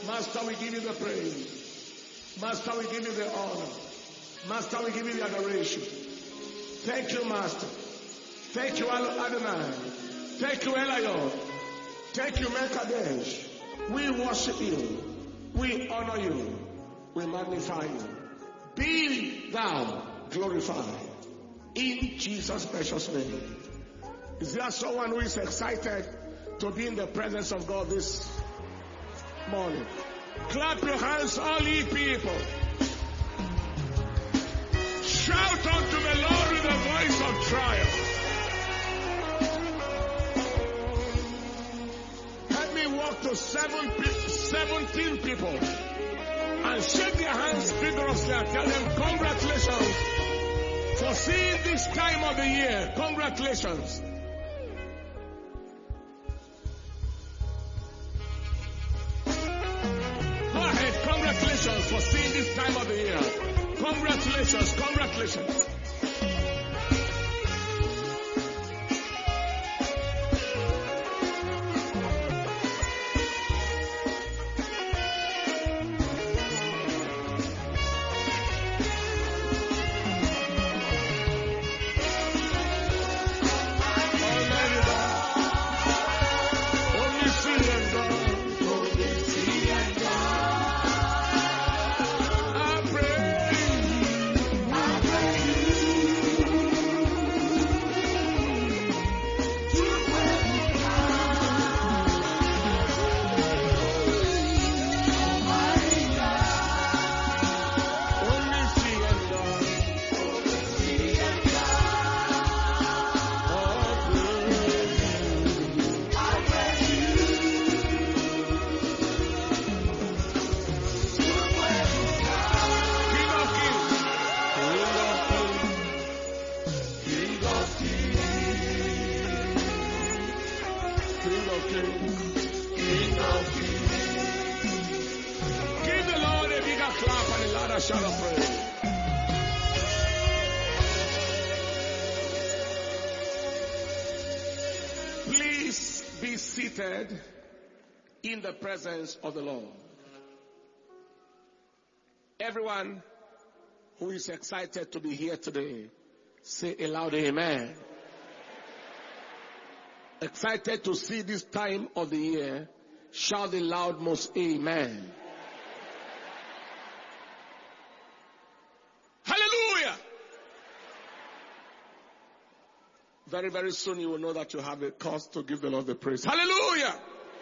Master, we give you the praise. Master, we give you the honor. Master, we give you the adoration. Thank you, Master. Thank you, Adonai. Thank you, Elion. Thank you, Mekadesh. We worship you. We honor you. We magnify you. Be thou glorified. In Jesus' precious name. Is there someone who is excited to be in the presence of God this morning? Clap your hands, all ye people. Shout unto the Lord with a voice of triumph. Let me walk to 17 people and shake their hands vigorously and tell them congratulations for seeing this time of the year. Congratulations. Go ahead, congratulations for seeing this time of the year. Congratulations, congratulations. In the presence of the Lord. Everyone who is excited to be here today, say aloud amen. Excited to see this time of the year, shout the loudmost amen. Hallelujah. Very, very soon you will know that you have a cause to give the Lord the praise. Hallelujah.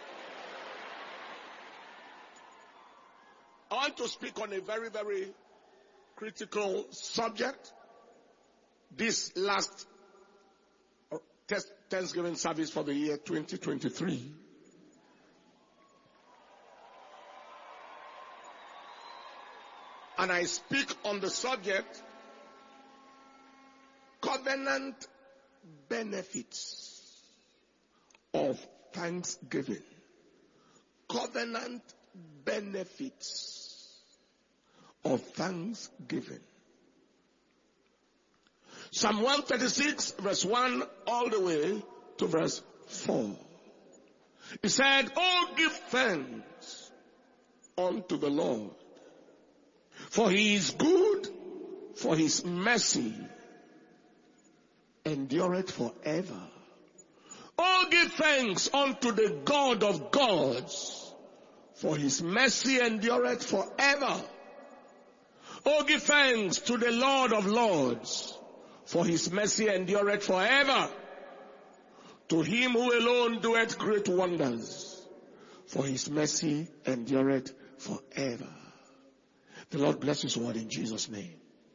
I want to speak on a very, very critical subject. This last Thanksgiving service for the year 2023. And I speak on the subject, covenant benefits of Thanksgiving. Covenant benefits of Thanksgiving. Psalm 136 verse 1 all the way to verse 4. He said, "Oh, give thanks unto the Lord, for he is good, for his mercy endureth forever. Oh, give thanks unto the God of gods, for his mercy endureth forever. Oh, give thanks to the Lord of lords, for his mercy endureth forever. To him who alone doeth great wonders, for his mercy endureth forever." The Lord bless his word in Jesus' name.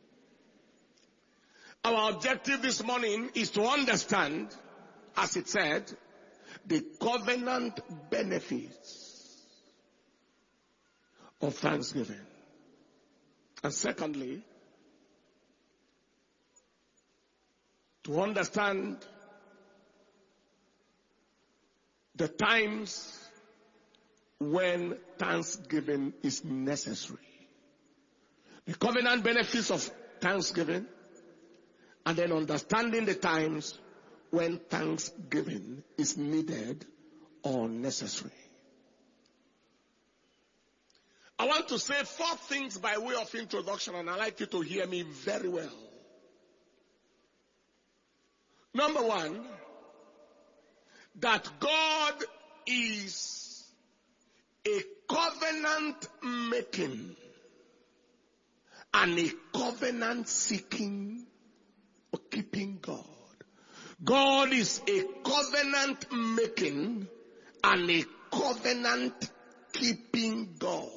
Our objective this morning is to understand, as it said, the covenant benefits of Thanksgiving. And secondly, to understand the times when Thanksgiving is necessary. The covenant benefits of Thanksgiving, and then understanding the times when Thanksgiving is needed or necessary. I want to say 4 things by way of introduction, and I'd like you to hear me very well. Number 1, that God is a covenant making and a covenant seeking or keeping God. God is a covenant making and a covenant keeping God.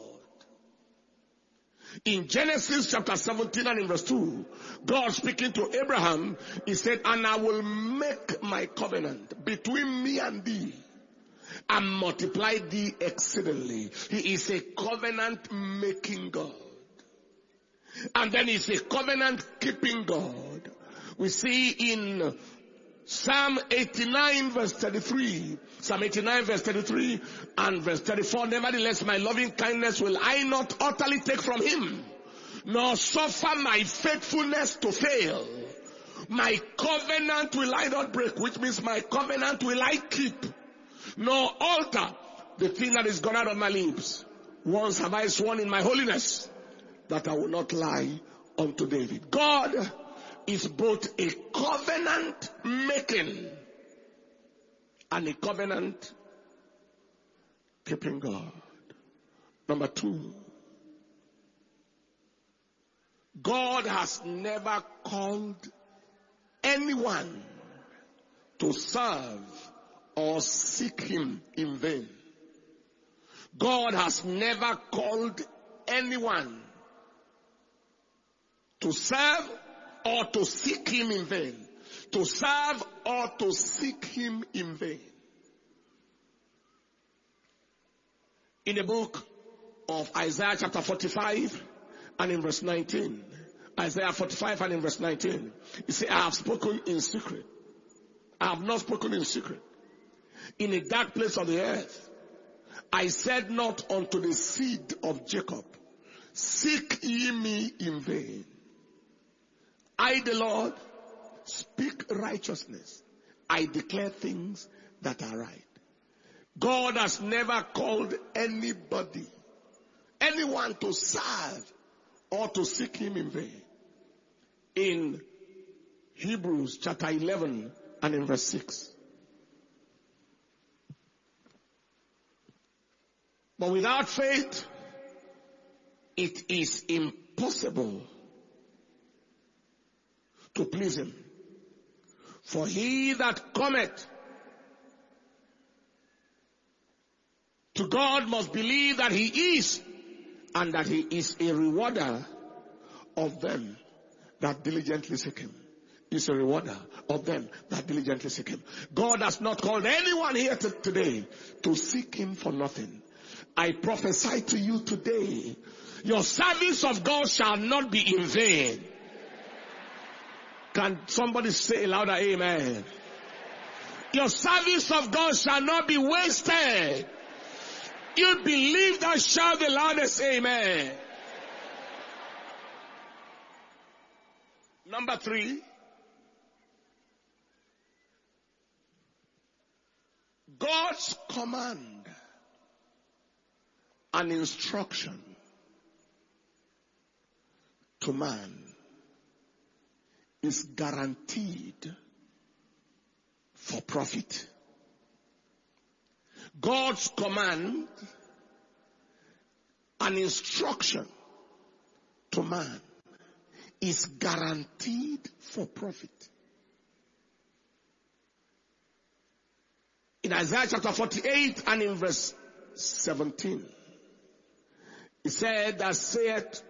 In Genesis chapter 17 and in verse 2, God speaking to Abraham, he said, and I will make my covenant between me and thee and multiply thee exceedingly. He is a covenant making God. And then he's a covenant keeping God. We see in Psalm 89 verse 33, Psalm 89 verse 33 and verse 34, nevertheless my loving kindness will I not utterly take from him, nor suffer my faithfulness to fail. My covenant will I not break, which means my covenant will I keep, nor alter the thing that is gone out of my lips. Once have I sworn in my holiness that I will not lie unto David. God is both a covenant making and a covenant keeping God. Number 2, God has never called anyone to serve or seek him in vain. God has never called anyone to serve or to seek him in vain. To serve or to seek him in vain. In the book of Isaiah chapter 45 and in verse 19. Isaiah 45 and in verse 19. He said, I have spoken in secret. I have not spoken in secret. In a dark place of the earth. I said not unto the seed of Jacob, seek ye me in vain. I, the Lord, speak righteousness. I declare things that are right. God has never called anybody, anyone to serve or to seek him in vain. In Hebrews chapter 11 and in verse 6. But without faith, it is impossible to please him. For he that cometh to God must believe that he is, and that he is a rewarder of them that diligently seek him. Is a rewarder of them that diligently seek him. God has not called anyone here today to seek him for nothing. I prophesy to you today, your service of God shall not be in vain. Can somebody say louder, amen? Your service of God shall not be wasted. You believe that, shout the loudest, amen. Number 3. God's command and instruction to man is guaranteed for profit. God's command and instruction to man is guaranteed for profit. In Isaiah chapter 48 and in verse 17, it said, thus saith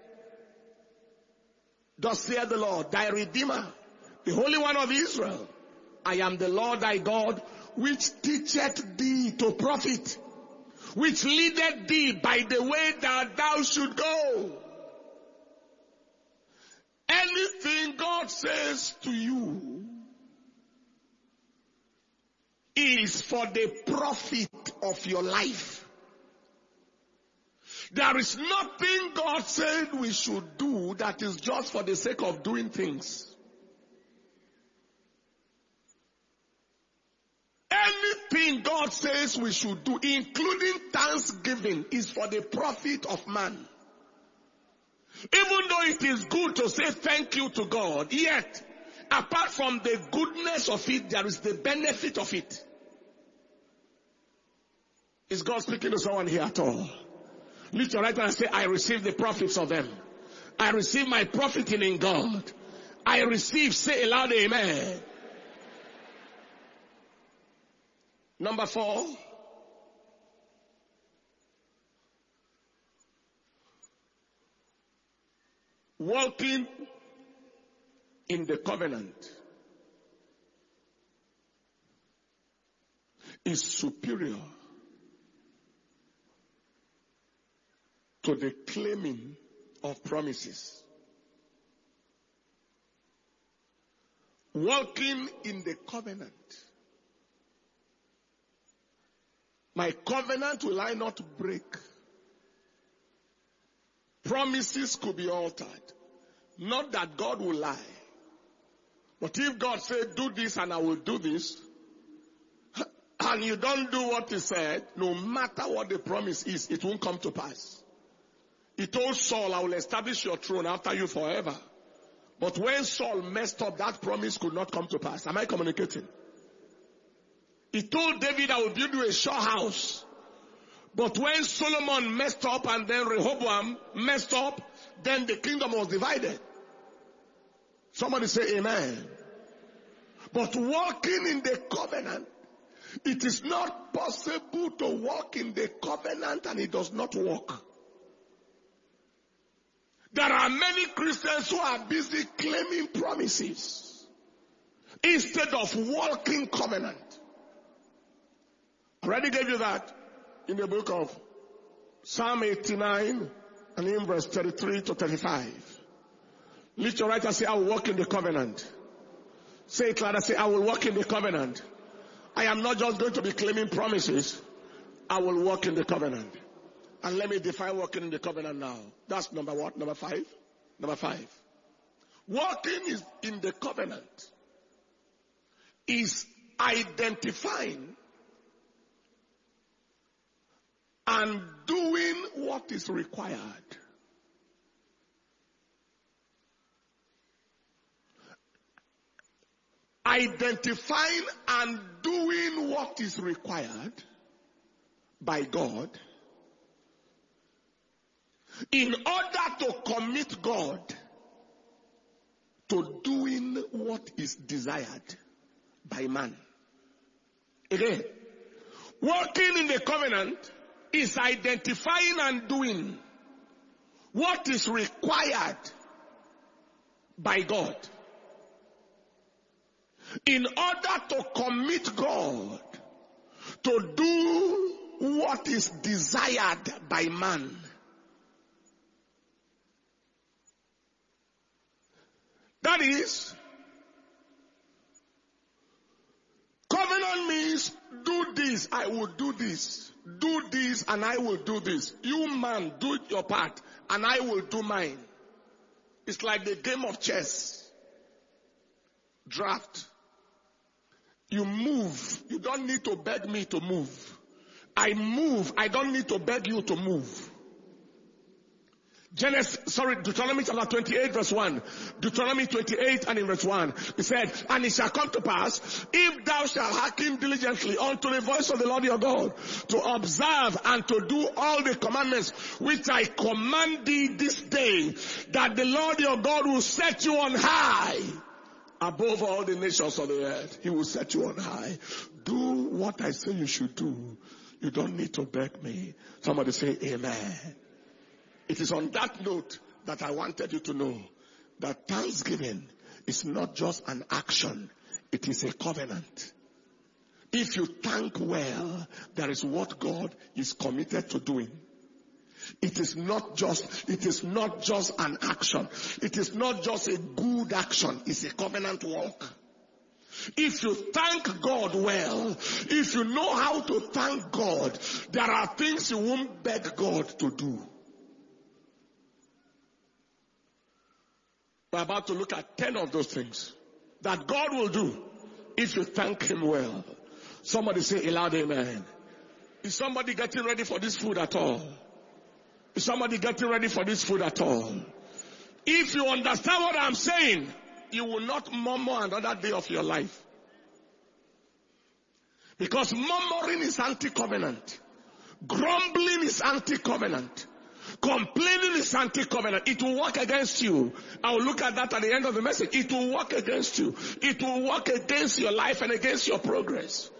the Lord, thy Redeemer, the Holy One of Israel. I am the Lord thy God, which teacheth thee to profit, which leadeth thee by the way that thou should go. Anything God says to you is for the profit of your life. There is nothing God said we should do that is just for the sake of doing things. Anything God God says we should do, including thanksgiving, is for the profit of man. Even though it is good to say thank you to God, yet, apart from the goodness of it, there is the benefit of it. Is God speaking to someone here at all? Lift your right hand and say, I receive the profits of them. I receive my profiting in God. I receive, say aloud, amen. Number 4. Walking in the covenant is superior to the claiming of promises. Walking in the covenant. My covenant will I not break. Promises could be altered. Not that God will lie. But if God said, do this and I will do this, and you don't do what he said, no matter what the promise is, it won't come to pass. He told Saul, I will establish your throne after you forever. But when Saul messed up, that promise could not come to pass. Am I communicating? He told David, I will build you a sure house. But when Solomon messed up and then Rehoboam messed up, then the kingdom was divided. Somebody say amen. But walking in the covenant, it is not possible to walk in the covenant and it does not work. There are many Christians who are busy claiming promises instead of walking covenant. I already gave you that in the book of Psalm 89 and in verse 33 to 35. Lift your right and say, I will walk in the covenant. Say it louder, say, I will walk in the covenant. I am not just going to be claiming promises. I will walk in the covenant. And let me define walking in the covenant now. That's number what? Number 5? Number 5. Walking is in the covenant is identifying and doing what is required. Identifying and doing what is required by God in order to commit God to doing what is desired by man. Again, walking in the covenant is identifying and doing what is required by God in order to commit God to do what is desired by man. That is, covenant means do this, I will do this. Do this and I will do this. You man, do your part and I will do mine. It's like the game of chess. Draft. You move. You don't need to beg me to move. I move. I don't need to beg you to move. Deuteronomy chapter 28 verse 1. Deuteronomy 28 and in verse 1. He said, and it shall come to pass, if thou shalt hearken diligently unto the voice of the Lord your God, to observe and to do all the commandments which I command thee this day, that the Lord your God will set you on high above all the nations of the earth. He will set you on high. Do what I say you should do. You don't need to beg me. Somebody say amen. It is on that note that I wanted you to know that thanksgiving is not just an action, it is a covenant. If you thank well, there is what God is committed to doing. It is not just an action. It is not just a good action. It's a covenant walk. If you thank God well, if you know how to thank God, there are things you won't beg God to do. We're about to look at 10 of those things that God will do if you thank Him well. Somebody say a loud amen. Is somebody getting ready for this food at all? Is somebody getting ready for this food at all? If you understand what I'm saying, you will not murmur another day of your life. Because murmuring is anti-covenant. Grumbling is anti-covenant. Complaining is anti-covenant. It will work against you. I will look at that at the end of the message. It will work against you. It will work against your life and against your progress.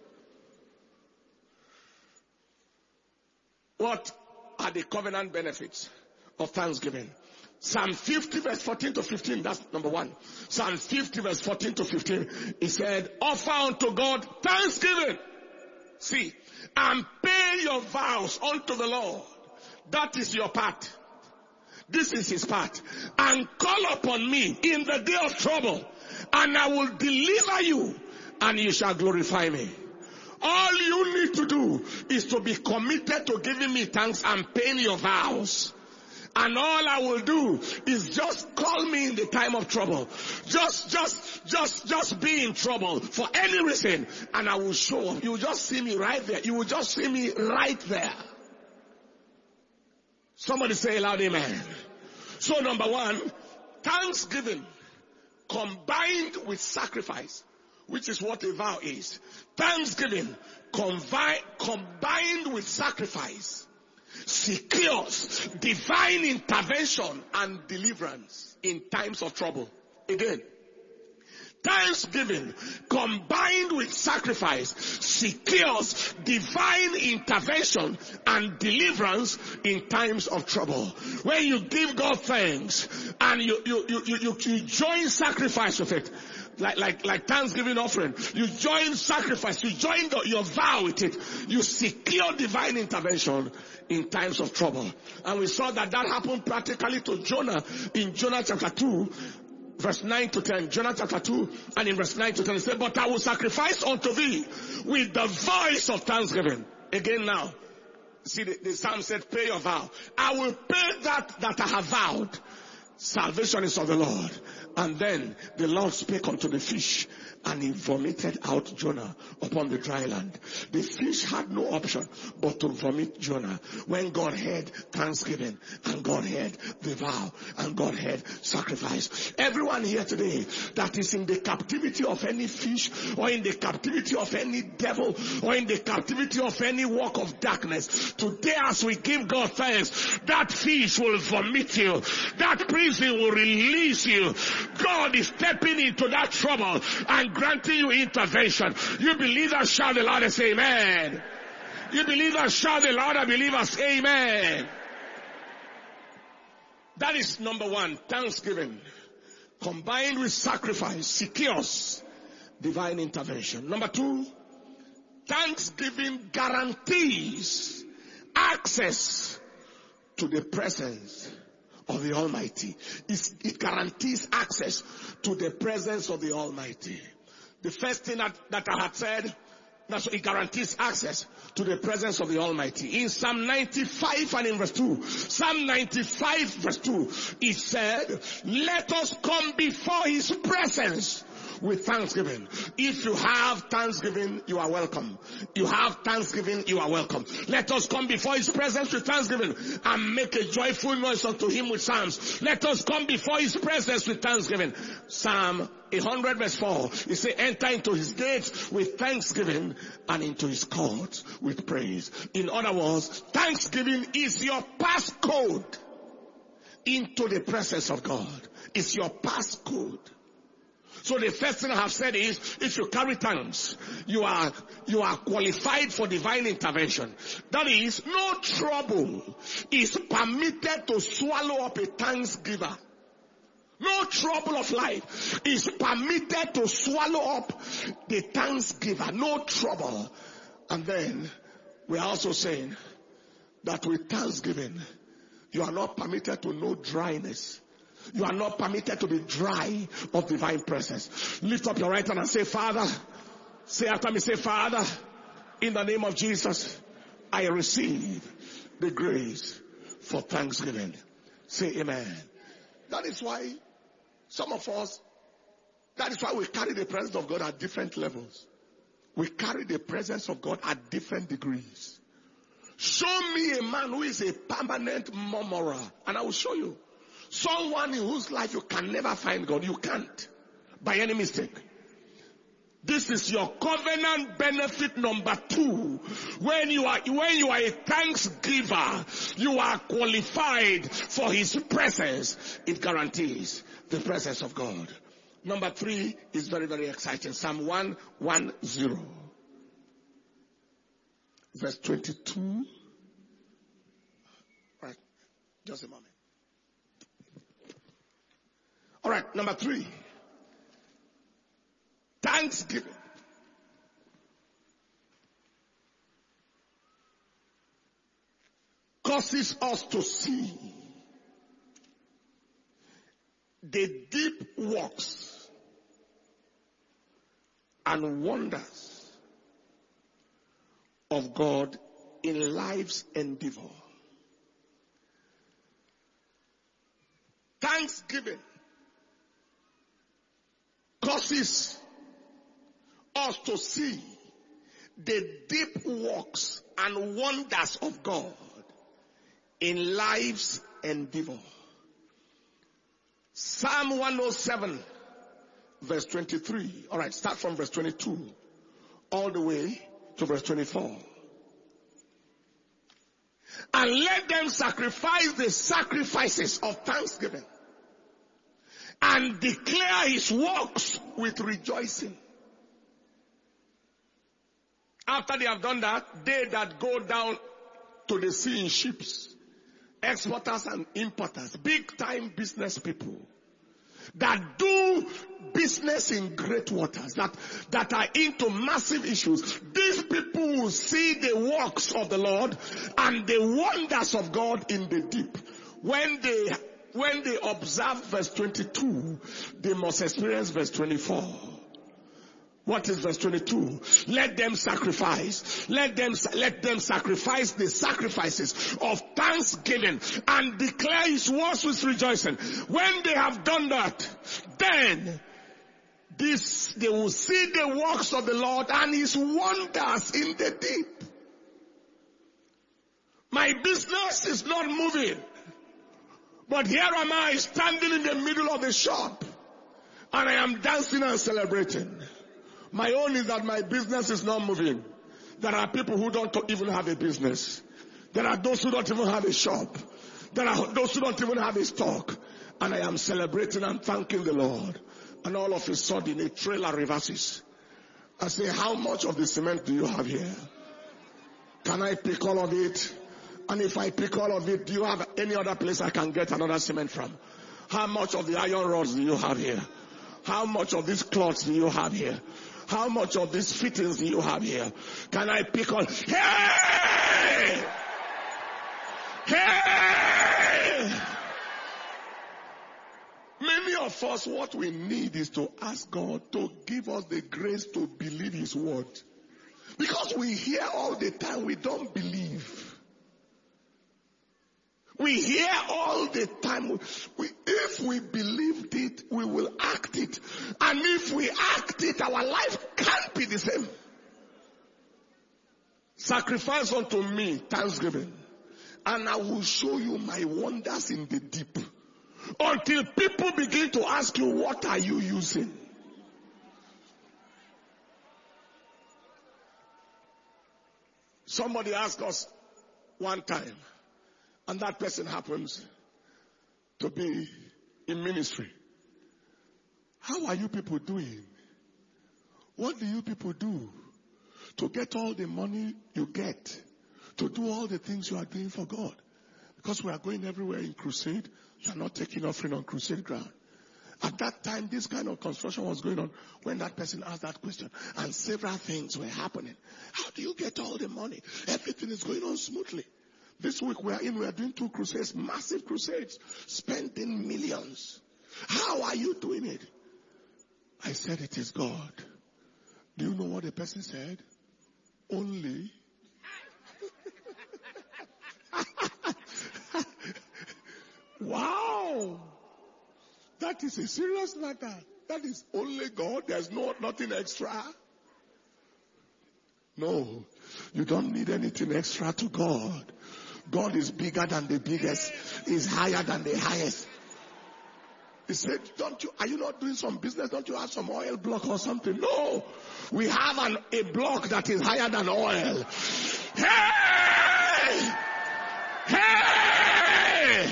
What are the covenant benefits of thanksgiving? Psalm 50 verse 14 to 15, that's number one. Psalm 50 verse 14 to 15, he said, offer unto God thanksgiving. See, and pay your vows unto the Lord. That is your part. This is his part. And call upon me in the day of trouble, and I will deliver you, and you shall glorify me. All you need to do is to be committed to giving me thanks and paying your vows. And all I will do is just call me in the time of trouble. Just be in trouble for any reason, and I will show up. You will just see me right there. You will just see me right there. Somebody say loud amen. So number one, thanksgiving combined with sacrifice, which is what a vow is. Thanksgiving combined with sacrifice secures divine intervention and deliverance in times of trouble. Again, thanksgiving combined with sacrifice secures divine intervention and deliverance in times of trouble. When you give God thanks and you join sacrifice with it, like thanksgiving offering, you join sacrifice, you join your vow with it, you secure divine intervention in times of trouble. And we saw that happened practically to Jonah in Jonah chapter 2 verse 9 to 10. Jonah chapter 2 and in verse 9 to 10 he said, but I will sacrifice unto thee with the voice of thanksgiving. Again now, see the psalm said, pay your vow. I will pay that I have vowed. Salvation is of the Lord. And then the Lord spake unto the fish, and he vomited out Jonah upon the dry land. The fish had no option but to vomit Jonah. When God heard thanksgiving, and God heard the vow, and God heard sacrifice. Everyone here today that is in the captivity of any fish, or in the captivity of any devil, or in the captivity of any work of darkness, today as we give God thanks, that fish will vomit you. That prison will release you. God is stepping into that trouble and granting you intervention. You believe that? Shout the Lord and say amen. You believe that? Shout the Lord and believe us. Amen. That is number one. Thanksgiving combined with sacrifice secures divine intervention. Number two, thanksgiving guarantees access to the presence of the Almighty. It guarantees access to the presence of the Almighty. The first thing that I had said, that's what it guarantees access to the presence of the Almighty. In Psalm 95 and in verse 2, Psalm 95 verse 2, it said, let us come before his presence with thanksgiving. If you have thanksgiving, you are welcome. You have thanksgiving, you are welcome. Let us come before his presence with thanksgiving and make a joyful noise unto him with psalms. Let us come before his presence with thanksgiving. Psalm 100 verse 4, it says, enter into his gates with thanksgiving and into his courts with praise. In other words, thanksgiving is your passcode into the presence of God. It's your passcode. So the first thing I have said is, if you carry thanks, you are qualified for divine intervention. That is, no trouble is permitted to swallow up a thanksgiver. No trouble of life is permitted to swallow up the thanksgiver. No trouble. And then we are also saying that with thanksgiving, you are not permitted to know dryness. You are not permitted to be dry of divine presence. Lift up your right hand and say, Father, say after me, say, Father, in the name of Jesus, I receive the grace for thanksgiving. Say amen. That is why some of us, that is why we carry the presence of God at different levels. We carry the presence of God at different degrees. Show me a man who is a permanent murmurer, and I will show you. Someone in whose life you can never find God. You can't. By any mistake. This is your covenant benefit number 2. When you are a thanksgiver, you are qualified for his presence. It guarantees the presence of God. Number 3 is very, very exciting. Psalm 110. Verse 22. All right. Just a moment. All right. Number 3. Thanksgiving. Causes us to see the deep works and wonders of God in life's endeavor. Thanksgiving causes us to see the deep works and wonders of God in life's endeavor. Psalm 107, verse 23. All right, start from verse 22 all the way to verse 24. And let them sacrifice the sacrifices of thanksgiving and declare his works with rejoicing. After they have done that, they that go down to the sea in ships, exporters and importers, big time business people that do business in great waters, that are into massive issues, these people will see the works of the Lord and the wonders of God in the deep. When they observe verse 22, they must experience verse 24. What is verse 22? Let them sacrifice. Let them sacrifice the sacrifices of thanksgiving and declare his works with rejoicing. When they have done that, then they will see the works of the Lord and his wonders in the deep. My business is not moving, but here am I standing in the middle of the shop and I am dancing and celebrating. My own is that my business is not moving. There are people who don't even have a business. There are those who don't even have a shop. There are those who don't even have a stock. And I am celebrating and thanking the Lord. And all of a sudden a trailer reverses. I say, how much of the cement do you have here? Can I pick all of it? And if I pick all of it, do you have any other place I can get another cement from? How much of the iron rods do you have here? How much of these cloths do you have here? How much of these fittings do you have here? Can I pick on? Hey! Hey! Many of us, what we need is to ask God to give us the grace to believe his word. Because we hear all the time, we don't believe. We hear all the time. If we believed it, we will act it. And if we act it, our life can't be the same. Sacrifice unto me thanksgiving, and I will show you my wonders in the deep. Until people begin to ask you, what are you using? Somebody asked us one time, and that person happens to be in ministry. How are you people doing? What do you people do to get all the money you get, to do all the things you are doing for God? Because we are going everywhere in crusade, you are not taking offering on crusade ground. At that time, this kind of construction was going on when that person asked that question, and several things were happening. How do you get all the money? Everything is going on smoothly. This week we are doing 2 crusades, massive crusades, spending millions. How are you doing it? I said, it is God. Do you know what the person said? Only. Wow. That is a serious matter. That is only God. There's nothing extra. No, you don't need anything extra to God. God is bigger than the biggest, is higher than the highest. He said, are you not doing some business? Don't you have some oil block or something? No, we have a block that is higher than oil. Hey! Hey!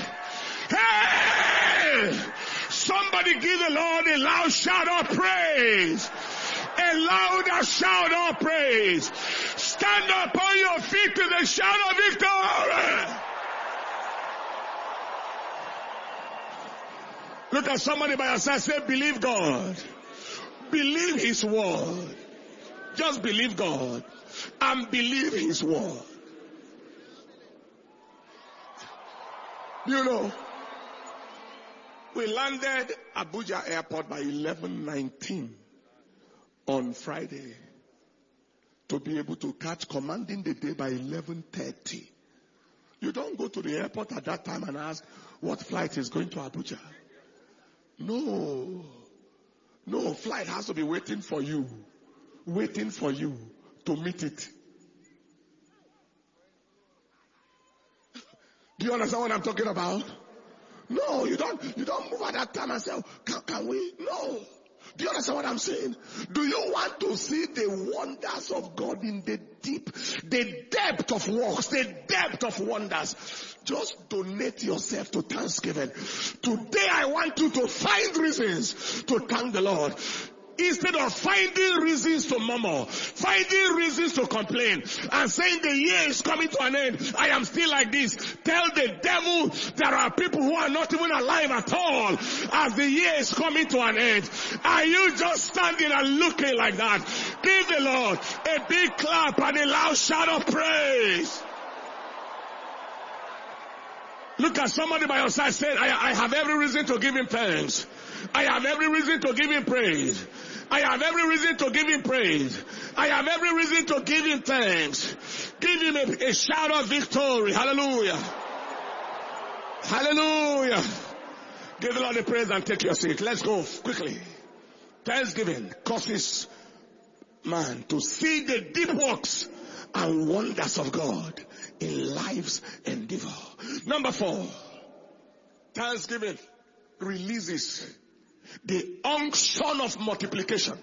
Hey! Somebody give the Lord a loud shout of praise. A louder shout of praise. Stand up on your feet to the shout of victory. Look at somebody by your side, say, believe God. Believe His word. Just believe God and believe His word. You know, we landed Abuja Airport by 11:19 on Friday to be able to catch commanding the day by 11:30. You don't go to the airport at that time and ask what flight is going to Abuja. No, flight has to be waiting for you to meet it. Do you understand what I'm talking about? No, you don't move at that time and say, can we? No. Do you understand what I'm saying? Do you want to see the wonders of God in the deep, the depth of works, the depth of wonders? Just donate yourself to Thanksgiving. Today I want you to find reasons to thank the Lord. Instead of finding reasons to murmur, finding reasons to complain, and saying the year is coming to an end, I am still like this. Tell the devil there are people who are not even alive at all as the year is coming to an end. Are you just standing and looking like that? Give the Lord a big clap and a loud shout of praise. Look at somebody by your side saying, I have every reason to give Him thanks. I have every reason to give Him praise. I have every reason to give Him praise. I have every reason to give Him thanks. Give Him a shout of victory. Hallelujah. Hallelujah. Give the Lord the praise and take your seat. Let's go quickly. Thanksgiving causes man to see the deep works and wonders of God in life's endeavor. Number 4, Thanksgiving releases the unction of multiplication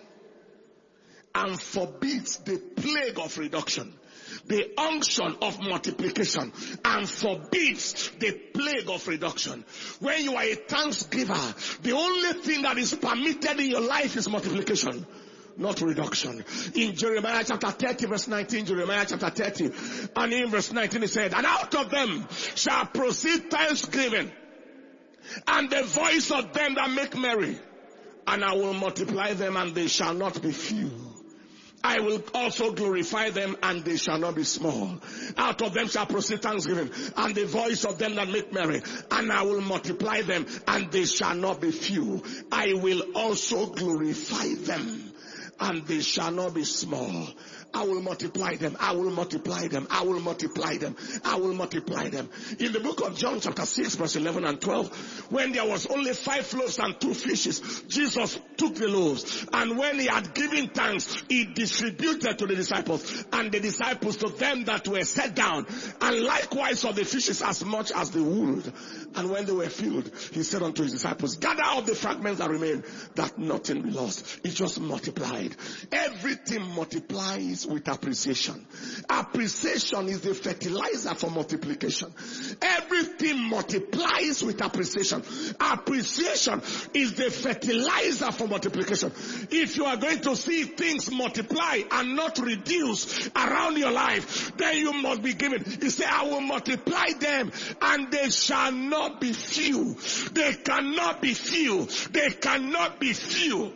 and forbids the plague of reduction. The unction of multiplication and forbids the plague of reduction. When you are a thanksgiver, the only thing that is permitted in your life is multiplication, not reduction. In Jeremiah chapter 30 verse 19, Jeremiah chapter 30 and in verse 19 it said, and out of them shall proceed thanksgiving and the voice of them that make merry, and I will multiply them and they shall not be few. I will also glorify them and they shall not be small. Out of them shall proceed thanksgiving and the voice of them that make merry, and I will multiply them and they shall not be few. I will also glorify them and they shall not be small. I will multiply them. I will multiply them. I will multiply them. I will multiply them. In the book of John chapter 6 verse 11 and 12, when there was only 5 loaves and 2 fishes, Jesus took the loaves, and when He had given thanks, He distributed to the disciples, and the disciples to them that were set down, and likewise of the fishes as much as they would. And when they were filled, He said unto His disciples, gather up the fragments that remain, that nothing be lost. It just multiplied. Everything multiplies with appreciation. Appreciation is the fertilizer for multiplication. Everything multiplies with appreciation. Appreciation is the fertilizer for multiplication. If you are going to see things multiply and not reduce around your life, then you must be given. He said, I will multiply them and they shall not be few. They cannot be few. They cannot be few.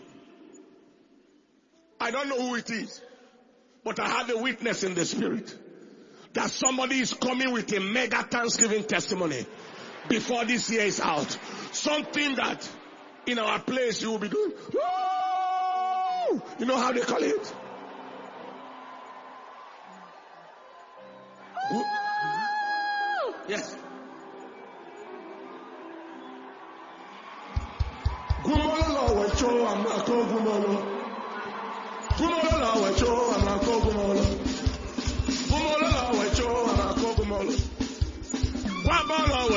I don't know who it is, but I have a witness in the spirit that somebody is coming with a mega Thanksgiving testimony before this year is out. Something that in our place you will be doing. Woo! You know how they call it? Yes. Gumolo wacho amako gumolo. Gumolo wacho amako gumolo.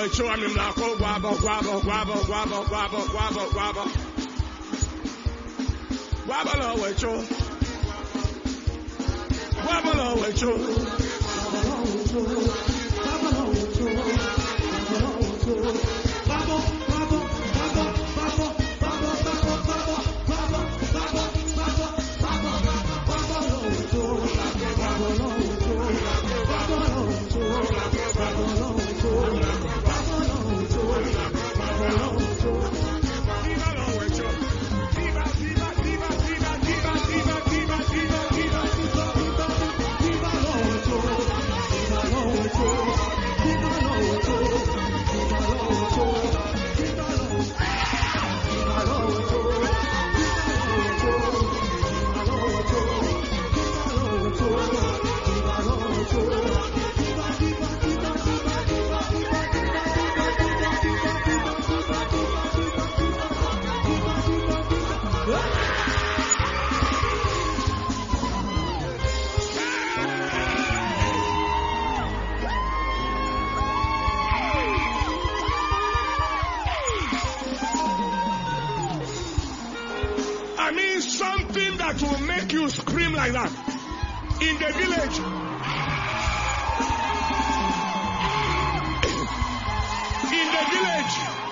wecho ami mlako guabo. Guabo lo wecho. Guabo lo wecho. I mean something that will make you scream like that. In the village. In the village.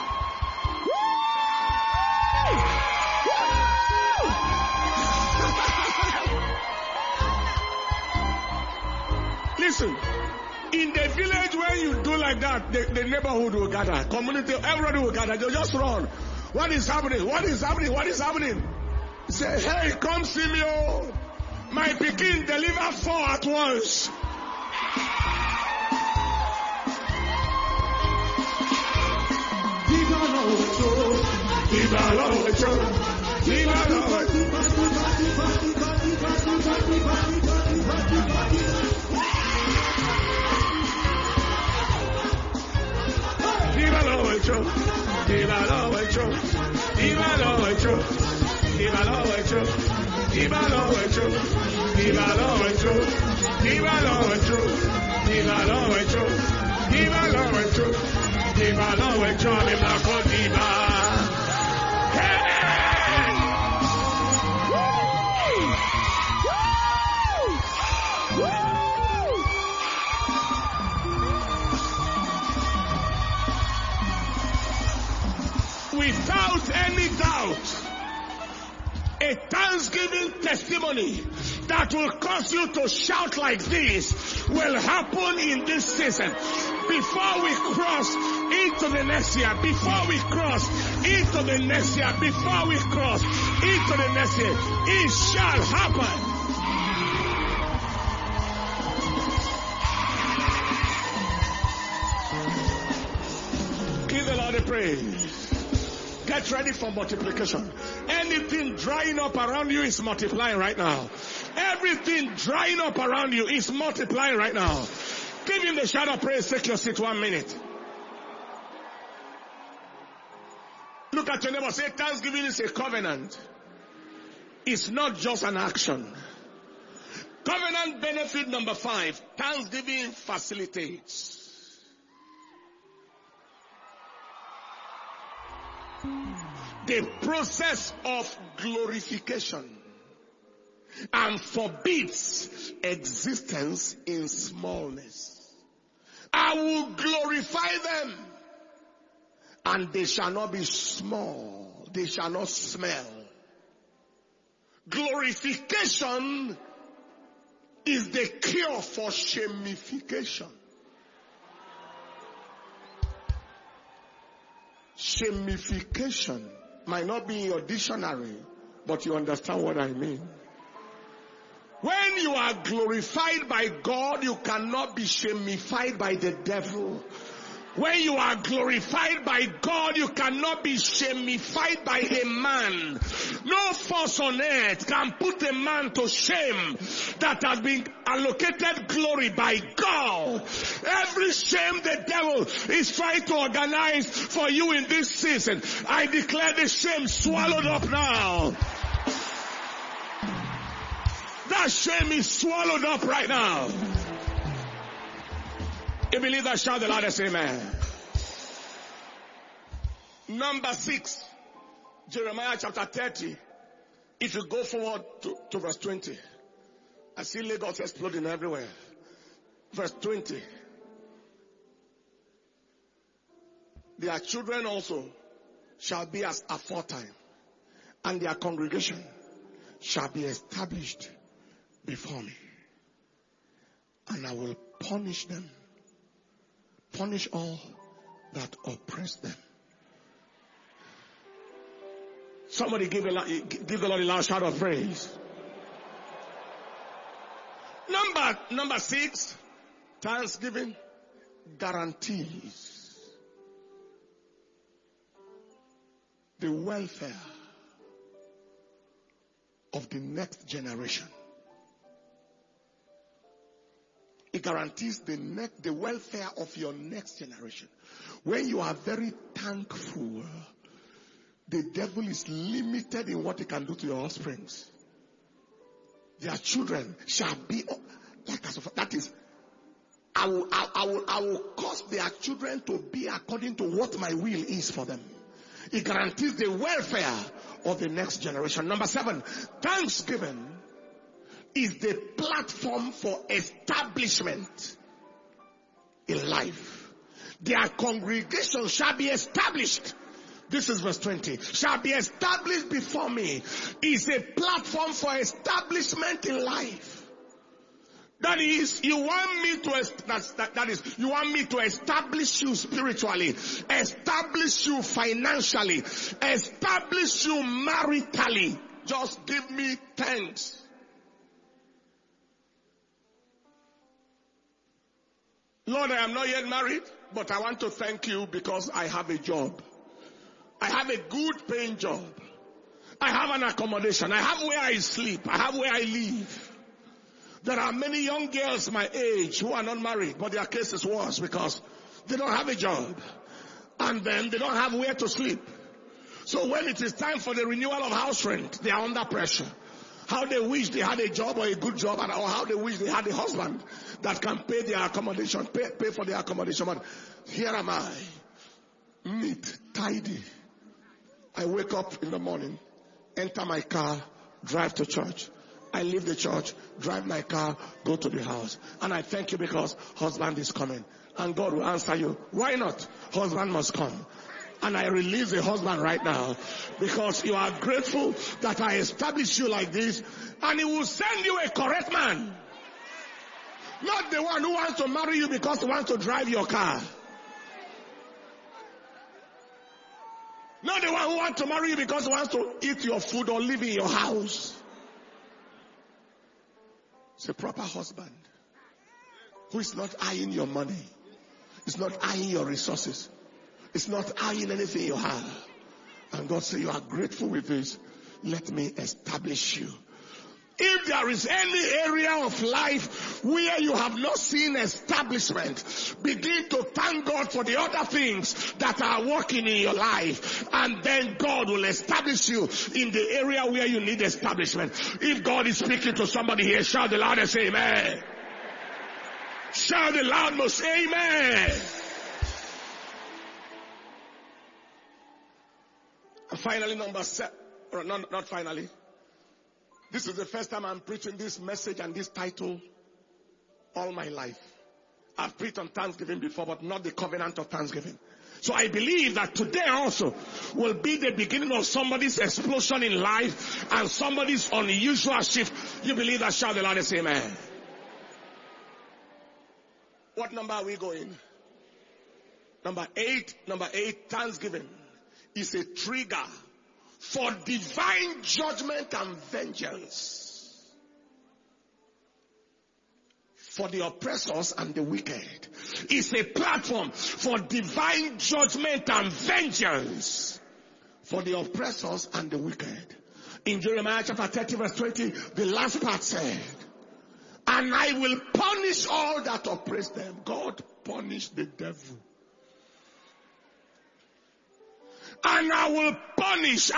Listen, in the village when you do like that, the neighborhood will gather, community, everybody will gather. They'll just run. What is happening? What is happening? What is happening? Say, hey, come see me, oh. My pikin deliver 4 at once. Without any doubt, a thanksgiving testimony that will cause you to shout like this will happen in this season. Before we cross into the next year, before we cross into the next year, before we cross into the next year, it shall happen. Give the Lord a praise. Get ready for multiplication. Anything drying up around you is multiplying right now. Everything drying up around you is multiplying right now. Give him the shout of praise. Take your seat 1 minute. Look at your neighbor. Say, thanksgiving is a covenant. It's not just an action. Covenant benefit number 5. Thanksgiving facilitates. The process of glorification and forbids existence in smallness. I will glorify them and they shall not be small. They shall not smell. Glorification is the cure for shamification. Shamification might not be in your dictionary, but you understand what I mean. When you are glorified by God, you cannot be shamified by the devil. When you are glorified by God, you cannot be shamified by a man. No force on earth can put a man to shame that has been allocated glory by God. Every shame the devil is trying to organize for you in this season, I declare the shame swallowed up now. That shame is swallowed up right now. You believe that? Shout the loudest amen. Number 6, Jeremiah chapter 30. If you go forward to verse 20, I see Lagos exploding everywhere. Verse 20. Their children also shall be as aforetime, and their congregation shall be established before me. And I will punish them, punish all that oppress them. Somebody give the Lord a loud shout of praise. Number 6, Thanksgiving guarantees the welfare of the next generation. It guarantees the welfare of your next generation. When you are very thankful, the devil is limited in what he can do to your offsprings. Their children shall be like as of, that is, I will cause their children to be according to what my will is for them. It guarantees the welfare of the next generation. Number 7, Thanksgiving is the platform for establishment in life. Their congregation shall be established. This is verse 20. Shall be established before me is a platform for establishment in life. That is, you want me to establish you spiritually, establish you financially, establish you maritally. Just give me thanks. Lord, I am not yet married, but I want to thank you because I have a job. I have a good paying job. I have an accommodation. I have where I sleep. I have where I live. There are many young girls my age who are not married, but their case is worse because they don't have a job. And then they don't have where to sleep. So when it is time for the renewal of house rent, they are under pressure. How they wish they had a job or a good job, or how they wish they had a husband that can pay their accommodation, pay for their accommodation. But here am I, neat, tidy. I wake up in the morning, enter my car, drive to church. I leave the church, drive my car, go to the house. And I thank you because husband is coming. And God will answer you. Why not? Husband must come. And I release the husband right now because you are grateful that I established you like this. And he will send you a correct man. Not the one who wants to marry you because he wants to drive your car. Not the one who wants to marry you because he wants to eat your food or live in your house. It's a proper husband who is not eyeing your money. It's not eyeing your resources. It's not eyeing anything you have. And God said, you are grateful with this. Let me establish you. If there is any area of life where you have not seen establishment, begin to thank God for the other things that are working in your life. And then God will establish you in the area where you need establishment. If God is speaking to somebody here, shout the loudest amen. Shout the loudest amen. And finally, number 7, or not finally. This is the first time I'm preaching this message and this title all my life. I've preached on Thanksgiving before, but not the covenant of Thanksgiving. So I believe that today also will be the beginning of somebody's explosion in life and somebody's unusual shift. You believe that? Shout the loudest amen. What number are we going? Number 8. Number 8, Thanksgiving is a trigger for divine judgment and vengeance for the oppressors and the wicked. It's a platform for divine judgment and vengeance for the oppressors and the wicked. In Jeremiah chapter 30 verse 20, the last part said, and I will punish all that oppress them. God punished the devil. And I will punish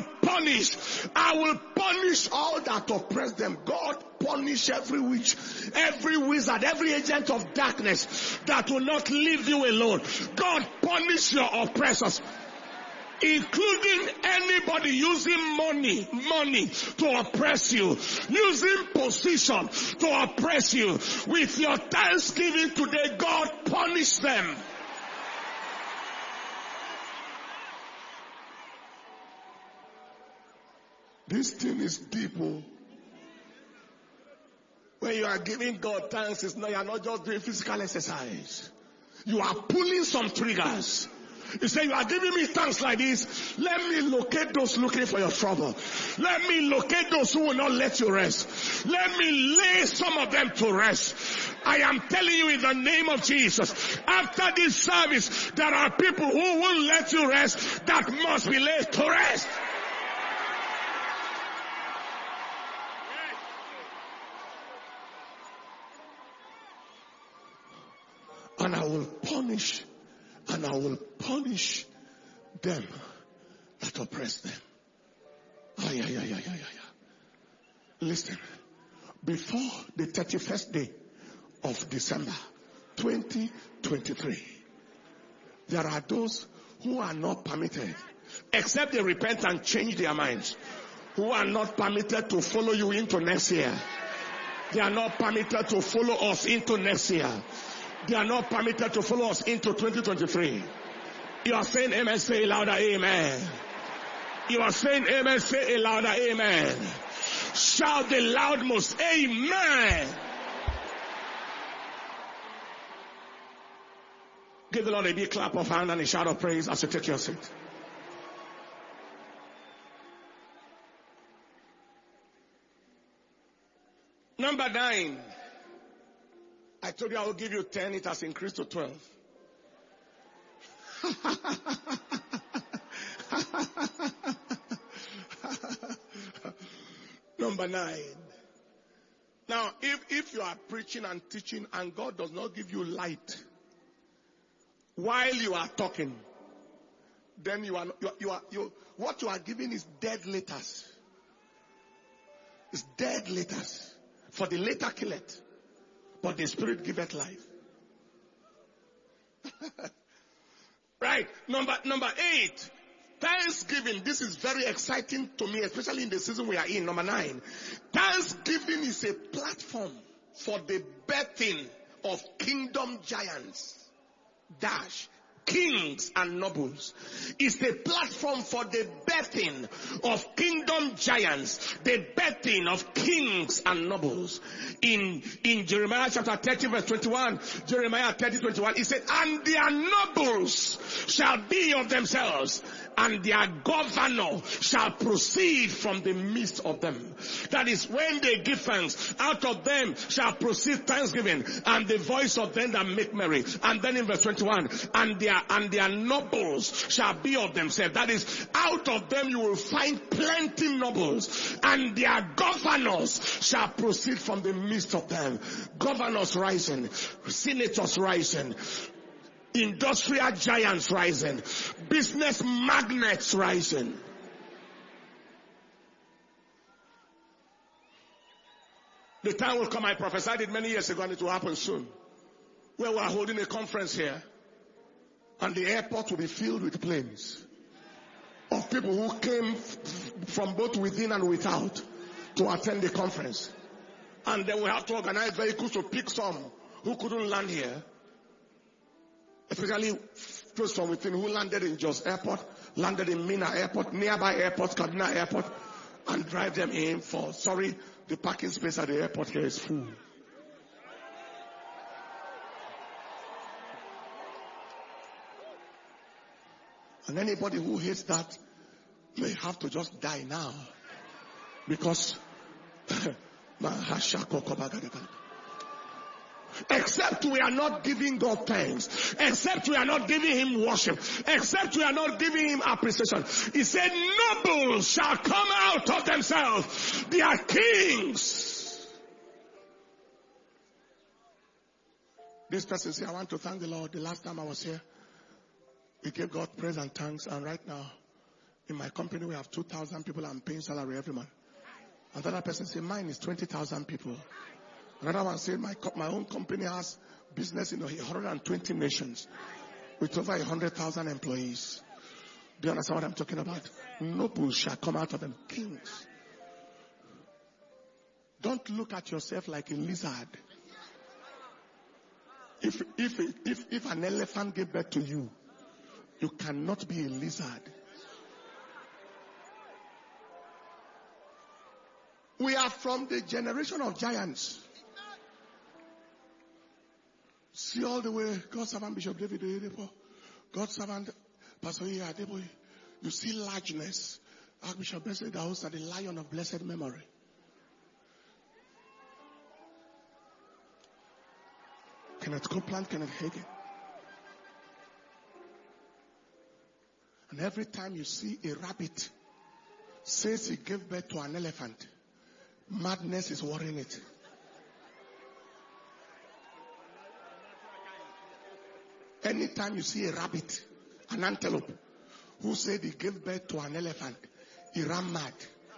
all that oppress them. God punish every witch, every wizard, every agent of darkness that will not leave you alone. God punish your oppressors. including anybody using money to oppress you, using position to oppress you. With your thanksgiving today, God punish them. This thing is deep. Oh. When you are giving God thanks, you are not just doing physical exercise. You are pulling some triggers. You say, you are giving me thanks like this. Let me locate those looking for your trouble. Let me locate those who will not let you rest. Let me lay some of them to rest. I am telling you in the name of Jesus, after this service, there are people who won't let you rest that must be laid to rest. And I will punish them that oppress them. Listen, before the 31st day of December 2023, there are those who are not permitted, except they repent and change their minds, who are not permitted to follow you into next year. They are not permitted to follow us into next year. They are not permitted to follow us into 2023. You are saying amen, say louder, amen. You are saying amen, say a louder, amen. Shout the loudmost, amen. Give the Lord a big clap of hand and a shout of praise as you take your seat. Number 9. I told you I will give you 10. It has increased to 12. Number 9. Now, if you are preaching and teaching and God does not give you light while you are talking, then what you are giving is dead letters. It's dead letters. For the letter killeth, but the Spirit giveth life. Right. Number 8. Thanksgiving. This is very exciting to me, especially in the season we are in. Number 9. Thanksgiving is a platform for the birthing of kingdom giants. Kings and nobles. It's a platform for the birthing of kingdom giants, the birthing of kings and nobles. In Jeremiah chapter 30 verse 21, Jeremiah 30:21, it said, and their nobles shall be of themselves, and their governor shall proceed from the midst of them. That is, when they give thanks, out of them shall proceed thanksgiving, and the voice of them that make merry. And then in verse 21, and their nobles shall be of themselves. That is, out of them you will find plenty nobles, and their governors shall proceed from the midst of them. Governors rising, senators rising, industrial giants rising, business magnates rising. The time will come, I prophesied it many years ago, and it will happen soon, where we are holding a conference here, and the airport will be filled with planes of people who came from both within and without to attend the conference. And then we have to organize vehicles to pick some who couldn't land here, especially those from within who landed in Jos Airport, landed in Mina Airport, nearby airports, Kaduna Airport, and drive them in for, sorry, the parking space at the airport here is full. And anybody who hates that may have to just die now. Because except we are not giving God thanks, except we are not giving him worship, except we are not giving him appreciation. He said, nobles shall come out of themselves. They are kings. This person said, I want to thank the Lord. The last time I was here, we gave God praise and thanks, and right now in my company we have 2,000 people I'm paying salary every month. Another person said, mine is 20,000 people. Another one said, my own company has business in 120 nations with over 100,000 employees. Do you understand what I'm talking about? Nobles shall come out of them. Kings. Don't look at yourself like a lizard. If an elephant gave birth to you, you cannot be a lizard. We are from the generation of giants. See all the way, God's servant Bishop David Oyedepo, God's servant Pastor Adeboye. You see largeness. Archbishop Bessie Daosa, the lion of blessed memory. Kenneth Copeland, Kenneth Hagin. And every time you see a rabbit says he gave birth to an elephant, madness is worrying it. Anytime you see a rabbit, an antelope, who said he gave birth to an elephant, he ran mad.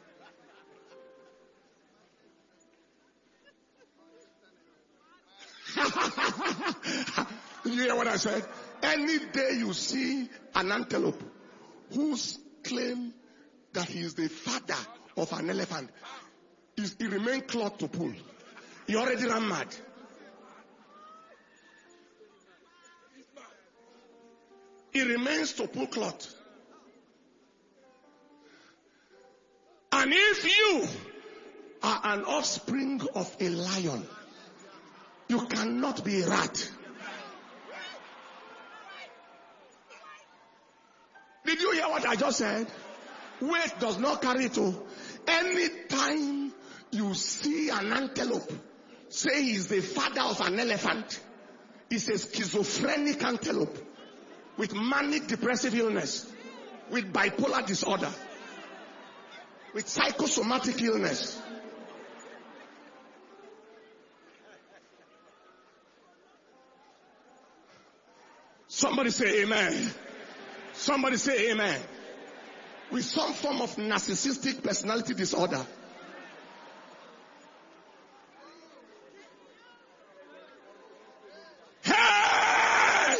Did you hear what I said? Any day you see an antelope who's claim that he is the father of an elephant, he remains cloth to pull. He already ran mad. He remains to pull cloth. And if you are an offspring of a lion, you cannot be a rat. Did you hear what I just said? Weight does not carry to. Anytime you see an antelope say he's the father of an elephant, it's a schizophrenic antelope with manic depressive illness, with bipolar disorder, with psychosomatic illness. Somebody say amen. Somebody say amen. With some form of narcissistic personality disorder. Hey!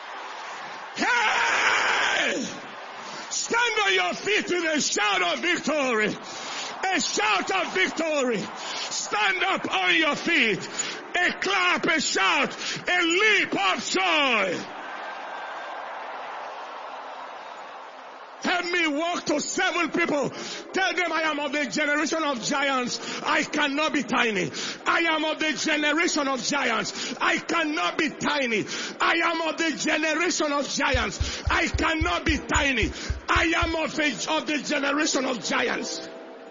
Hey! Stand on your feet with a shout of victory. A shout of victory. Stand up on your feet. A clap, a shout, a leap of joy. Help me walk to 7 people. Tell them I am of the generation of giants. I cannot be tiny. I am of the generation of giants. I cannot be tiny. I am of the generation of giants. I cannot be tiny. I am of the generation of giants.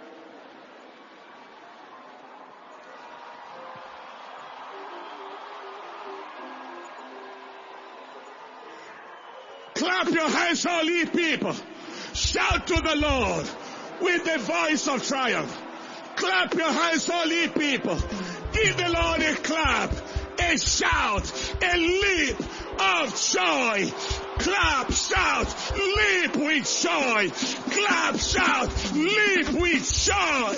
Clap your hands, all ye people. Shout to the Lord with the voice of triumph. Clap your hands, all ye people. Give the Lord a clap, a shout, a leap of joy. Clap, shout, leap with joy. Clap, shout, leap with joy.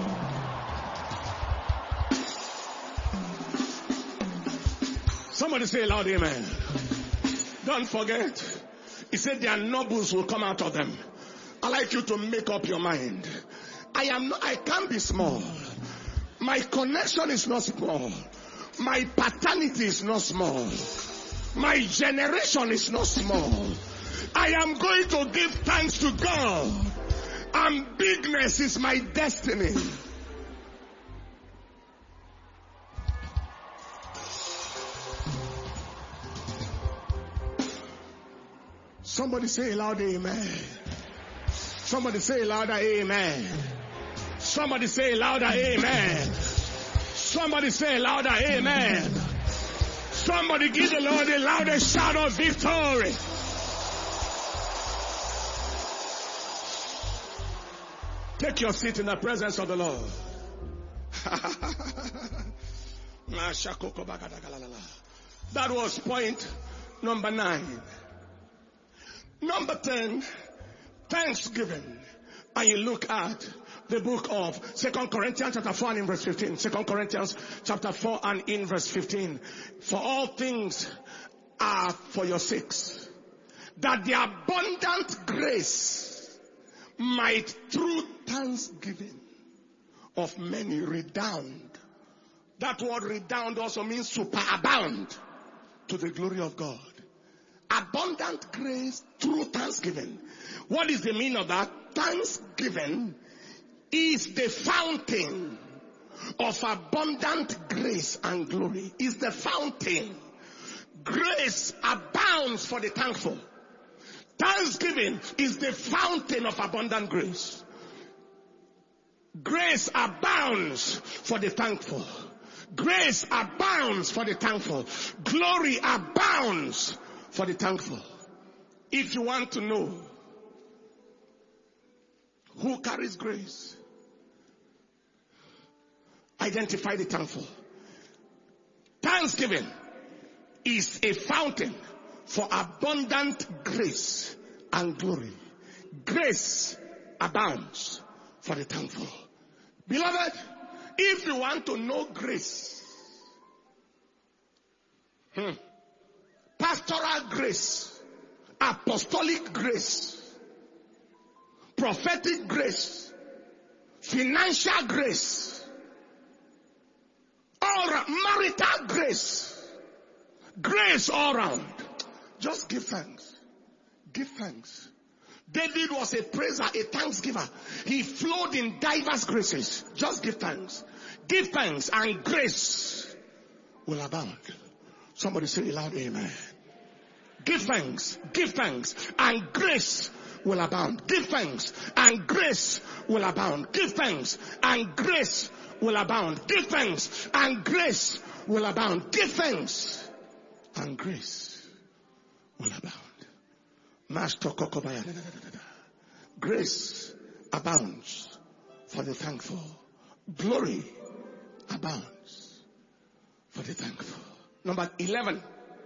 Somebody say loud amen. Don't forget, he said their nobles will come out of them. I'd like you to make up your mind. I can't be small. My connection is not small. My paternity is not small. My generation is not small. I am going to give thanks to God. And bigness is my destiny. Somebody say loud amen. Somebody say louder amen. Somebody say louder amen. Somebody say louder amen. Somebody give the Lord a louder shout of victory. Take your seat in the presence of the Lord. That was point number 9. Number 10, thanksgiving. And you look at the book of 2 Corinthians chapter 4 and in verse 15. 2 Corinthians chapter 4 and in verse 15. For all things are for your sakes, that the abundant grace grace might through thanksgiving of many redound. That word redound also means superabound to the glory of God. Abundant grace through thanksgiving. What is the meaning of that? Thanksgiving is the fountain of abundant grace and glory. Is the fountain. Grace abounds for the thankful. Thanksgiving is the fountain of abundant grace. Grace abounds for the thankful. Grace abounds for the thankful. Glory abounds for the thankful. If you want to know who carries grace, identify the thankful. Thanksgiving is a fountain for abundant grace and glory. Grace abounds for the thankful. Beloved, if you want to know grace, pastoral grace, apostolic grace, prophetic grace, financial grace, or marital grace, grace all around, just give thanks. Give thanks. David was a praiser, a thanksgiver. He flowed in diverse graces. Just give thanks. Give thanks and grace will abound. Somebody say loud amen. Give thanks and grace will abound. Give thanks and grace will abound. Give thanks and grace will abound. Give thanks and grace will abound. Give thanks and grace will abound. Master Kokobaya. Grace abounds for the thankful. Glory abounds for the thankful. Number 11.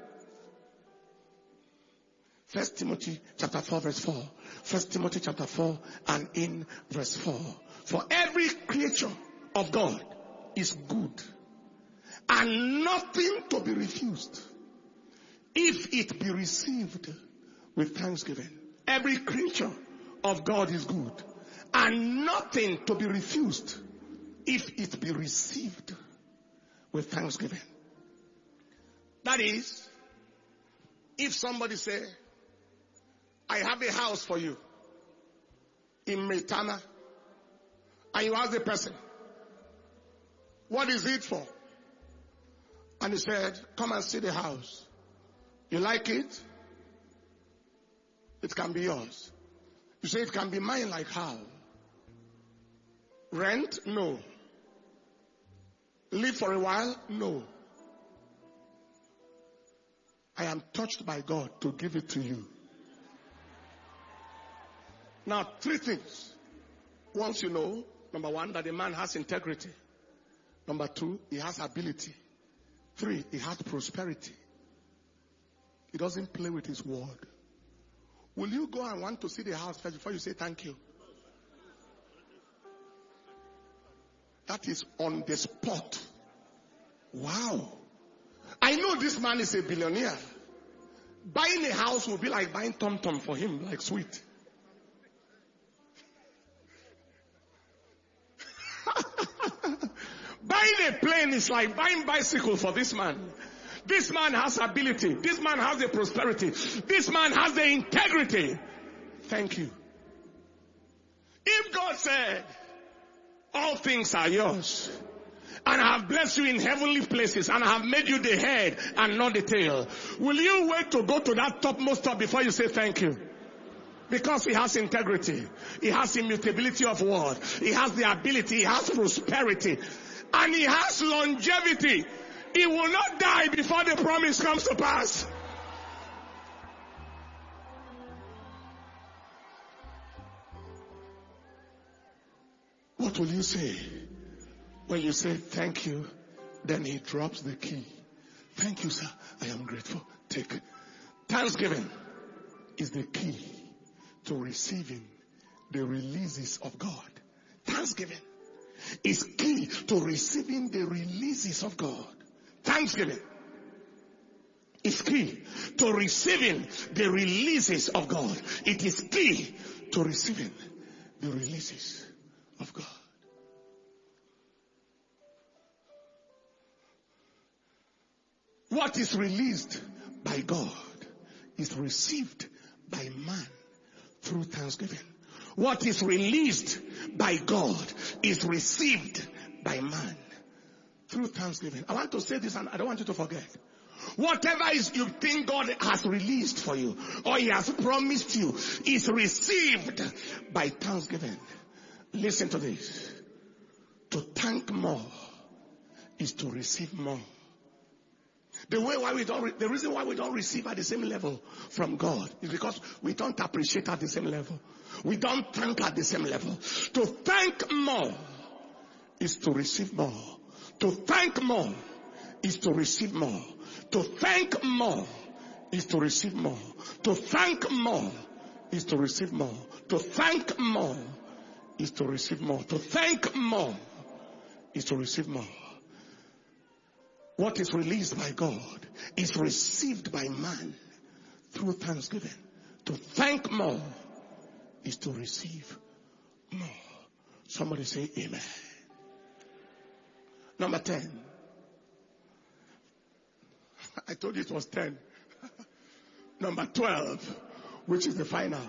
1 Timothy chapter 4 verse 4. 1 Timothy chapter 4 and in verse 4. For every creature of God is good and nothing to be refused if it be received with thanksgiving. Every creature of God is good and nothing to be refused if it be received with thanksgiving. That is, if somebody say, I have a house for you in Metana, and you ask the person, what is it for? And he said, come and see the house. You like it? It can be yours. You say it can be mine, like how? Rent? No. Live for a while? No. I am touched by God to give it to you. Now, 3 things. Once you know, number 1, that the man has integrity. Number 2, he has ability. 3, he has prosperity. He doesn't play with his word. Will you go and want to see the house first before you say thank you? That is on the spot. Wow. I know this man is a billionaire. Buying a house will be like buying Tom Tom for him, like sweet. Buying a plane is like buying bicycle for this man. This man has ability. This man has the prosperity. This man has the integrity. Thank you. If God said, all things are yours, and I have blessed you in heavenly places, and I have made you the head and not the tail, will you wait to go to that topmost top before you say thank you? Because he has integrity. He has immutability of word. He has the ability. He has prosperity. And he has longevity. He will not die before the promise comes to pass. What will you say when you say thank you? Then he drops the key. Thank you, sir. I am grateful. Take. Thanksgiving is the key to receiving the releases of God. Thanksgiving is key to receiving the releases of God. Thanksgiving is key to receiving the releases of God. It is key to receiving the releases of God. What is released by God is received by man through thanksgiving. What is released by God is received by man through thanksgiving. I want to say this and I don't want you to forget. Whatever is you think God has released for you or he has promised you is received by thanksgiving. Listen to this. To thank more is to receive more. The reason why we don't receive at the same level from God is because we don't appreciate at the same level. We don't thank at the same level. To thank more is to receive more. To thank more is to receive more. To thank more is to receive more. To thank more is to receive more. To thank more is to receive more. To thank more is to receive more. What is released by God is received by man through thanksgiving. To thank more is to receive more. Somebody say amen. Number 10. I told you it was 10. Number 12, which is the final.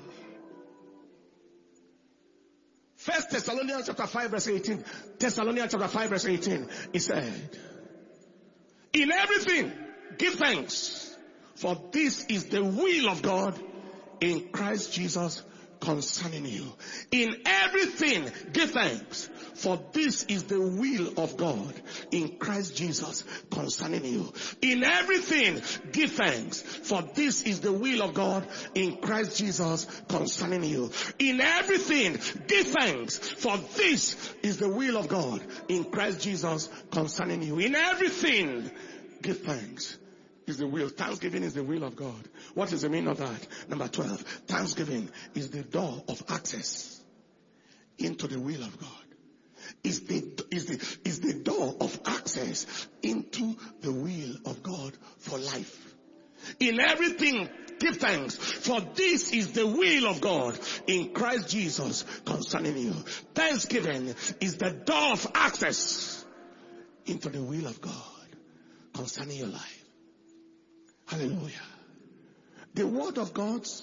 1 Thessalonians chapter 5 verse 18. Thessalonians chapter 5 verse 18. It said, in everything, give thanks, for this is the will of God in Christ Jesus concerning you. In everything, give thanks, for this is the will of God in Christ Jesus concerning you. In everything, give thanks, for this is the will of God in Christ Jesus concerning you. In everything, give thanks, for this is the will of God in Christ Jesus concerning you. In everything, give thanks. Is the will. Thanksgiving is the will of God. What is the meaning of that? Number 12. Thanksgiving is the door of access into the will of God. Is the door of access into the will of God for life. In everything, give thanks, for this is the will of God in Christ Jesus concerning you. Thanksgiving is the door of access into the will of God concerning your life. Hallelujah. The word of God's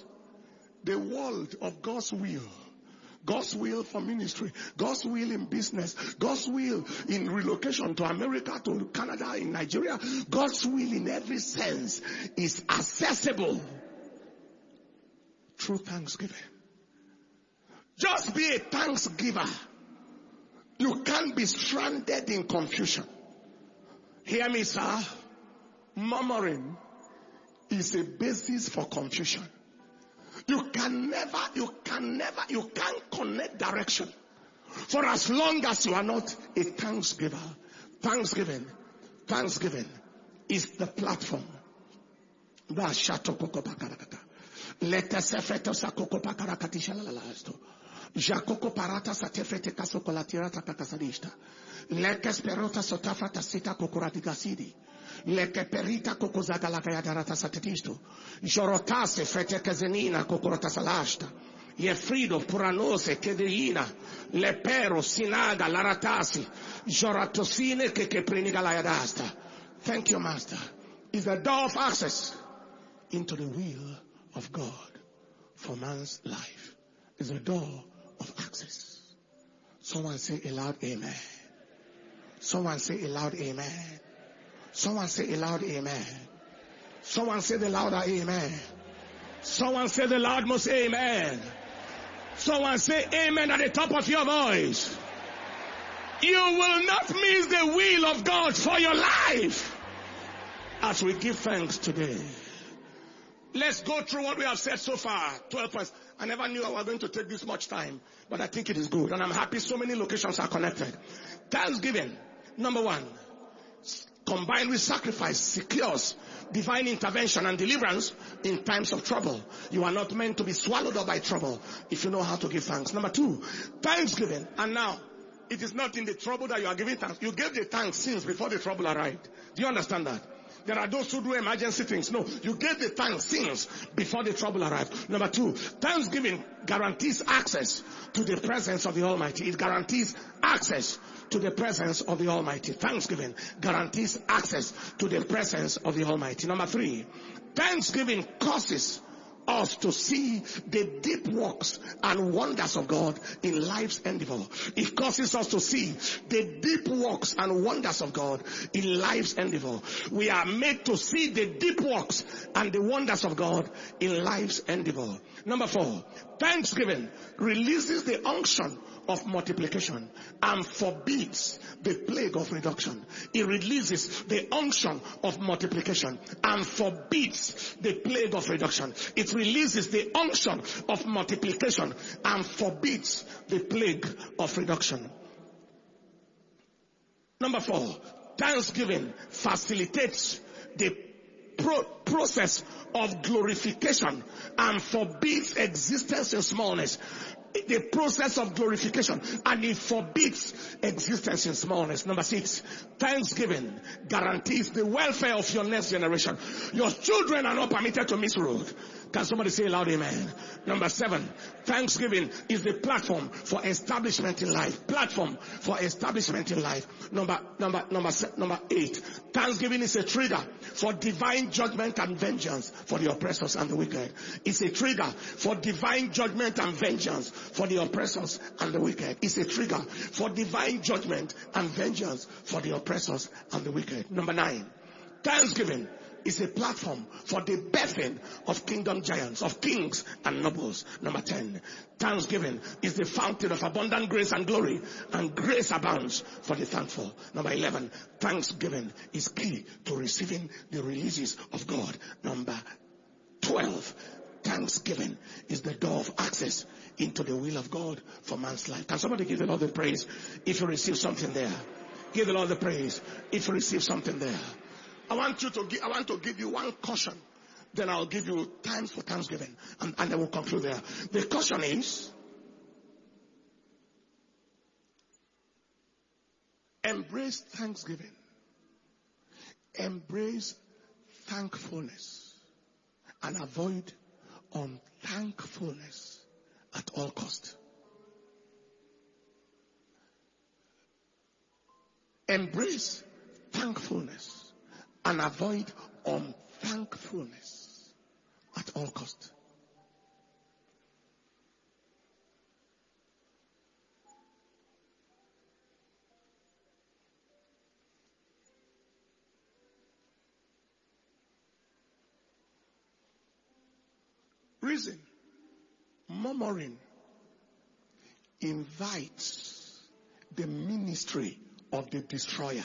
will for ministry, God's will in business, God's will in relocation to America, to Canada, in Nigeria, God's will in every sense is accessible through thanksgiving. Just be a thanksgiver. You can't be stranded in confusion. Hear me, sir. Murmuring is a basis for confusion. You can't connect direction for as long as you are not a thanksgiver. Thanksgiving is the platform. Jacoco parata satefete casocolatirata cacasadista. Leke sperota sotafata sita cocoratigasidi. Leke perita cocozagalagayadarata satetisto. Jorotase frete cazenina cocorata salasta. Jefrido puranose kedeina. Lepero sinaga laratasi. Joratosine che preniga layadasta. Thank you, Master. Is the door of access into the will of God for man's life. Is the door of access. Someone say a loud amen. Someone say a loud amen. Someone say a loud amen. Someone say the louder amen. Someone say the loudmost amen. Someone say amen at the top of your voice. You will not miss the will of God for your life as we give thanks today. Let's go through what we have said so far. 12 points. I never knew I was going to take this much time, but I think it is good. And I'm happy so many locations are connected. Thanksgiving, number 1, combined with sacrifice, secures divine intervention and deliverance in times of trouble. You are not meant to be swallowed up by trouble if you know how to give thanks. Number 2, thanksgiving. And now, it is not in the trouble that you are giving thanks. You gave the thanks since before the trouble arrived. Do you understand that? There are those who do emergency things. No, you get the things before the trouble arrives. Number 2, thanksgiving guarantees access to the presence of the Almighty. It guarantees access to the presence of the Almighty. Thanksgiving guarantees access to the presence of the Almighty. Number 3, thanksgiving causes us to see the deep works and wonders of God in life's endeavor. It causes us to see the deep works and wonders of God in life's endeavor. We are made to see the deep works and the wonders of God in life's endeavor. Number 4, thanksgiving releases the unction of multiplication and forbids the plague of reduction. It releases the unction of multiplication and forbids the plague of reduction. It releases the unction of multiplication and forbids the plague of reduction. Number 4, thanksgiving facilitates the process of glorification and forbids existence in smallness. The process of glorification, and it forbids existence in smallness. Number 6, thanksgiving guarantees the welfare of your next generation. Your children are not permitted to miss road. Can somebody say loud amen? Number 7, thanksgiving is the platform for establishment in life. Platform for establishment in life. Number 8, thanksgiving is a trigger for divine judgment and vengeance for the oppressors and the wicked. It's a trigger for divine judgment and vengeance for the oppressors and the wicked. It's a trigger for divine judgment and vengeance for the oppressors and the wicked. Number 9, thanksgiving is a platform for the birthing of kingdom giants, of kings and nobles. Number 10, thanksgiving is the fountain of abundant grace and glory, and grace abounds for the thankful. Number 11, thanksgiving is key to receiving the releases of God. Number 12, thanksgiving is the door of access into the will of God for man's life. Can somebody give the Lord the praise if you receive something there? Give the Lord the praise if you receive something there. I want to give you one caution. Then I'll give you times for thanksgiving. And then we'll conclude there. The caution is, embrace thanksgiving. Embrace thankfulness. And avoid unthankfulness at all cost. Embrace thankfulness and avoid unthankfulness at all cost. Reason, murmuring invites the ministry of the destroyer.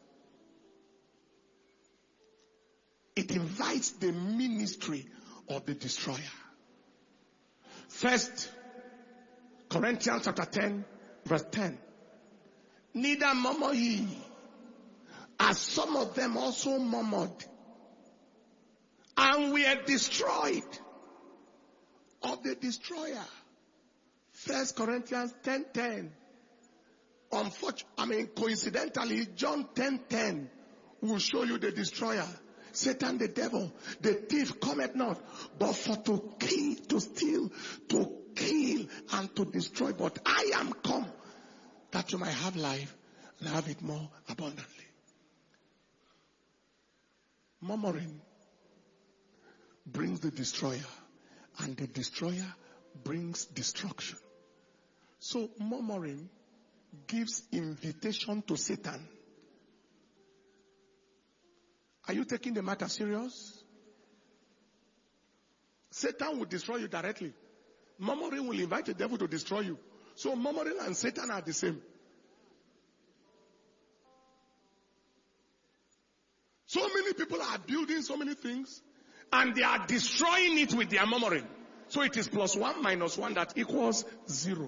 It invites the ministry of the destroyer. 1 Corinthians chapter 10, verse 10. Neither murmur ye, as some of them also murmured, and were destroyed of the destroyer. 1 Corinthians 10:10. Coincidentally, John 10:10 will show you the destroyer. Satan the devil, the thief cometh not, but for to kill, to steal, to kill, and to destroy. But I am come that you might have life and have it more abundantly. Murmuring brings the destroyer, and the destroyer brings destruction. So murmuring gives invitation to Satan. Are you taking the matter serious? Satan will destroy you directly. Murmuring will invite the devil to destroy you. So murmuring and Satan are the same. So many people are building so many things, and they are destroying it with their murmuring. So it is +1 - 1 that equals 0.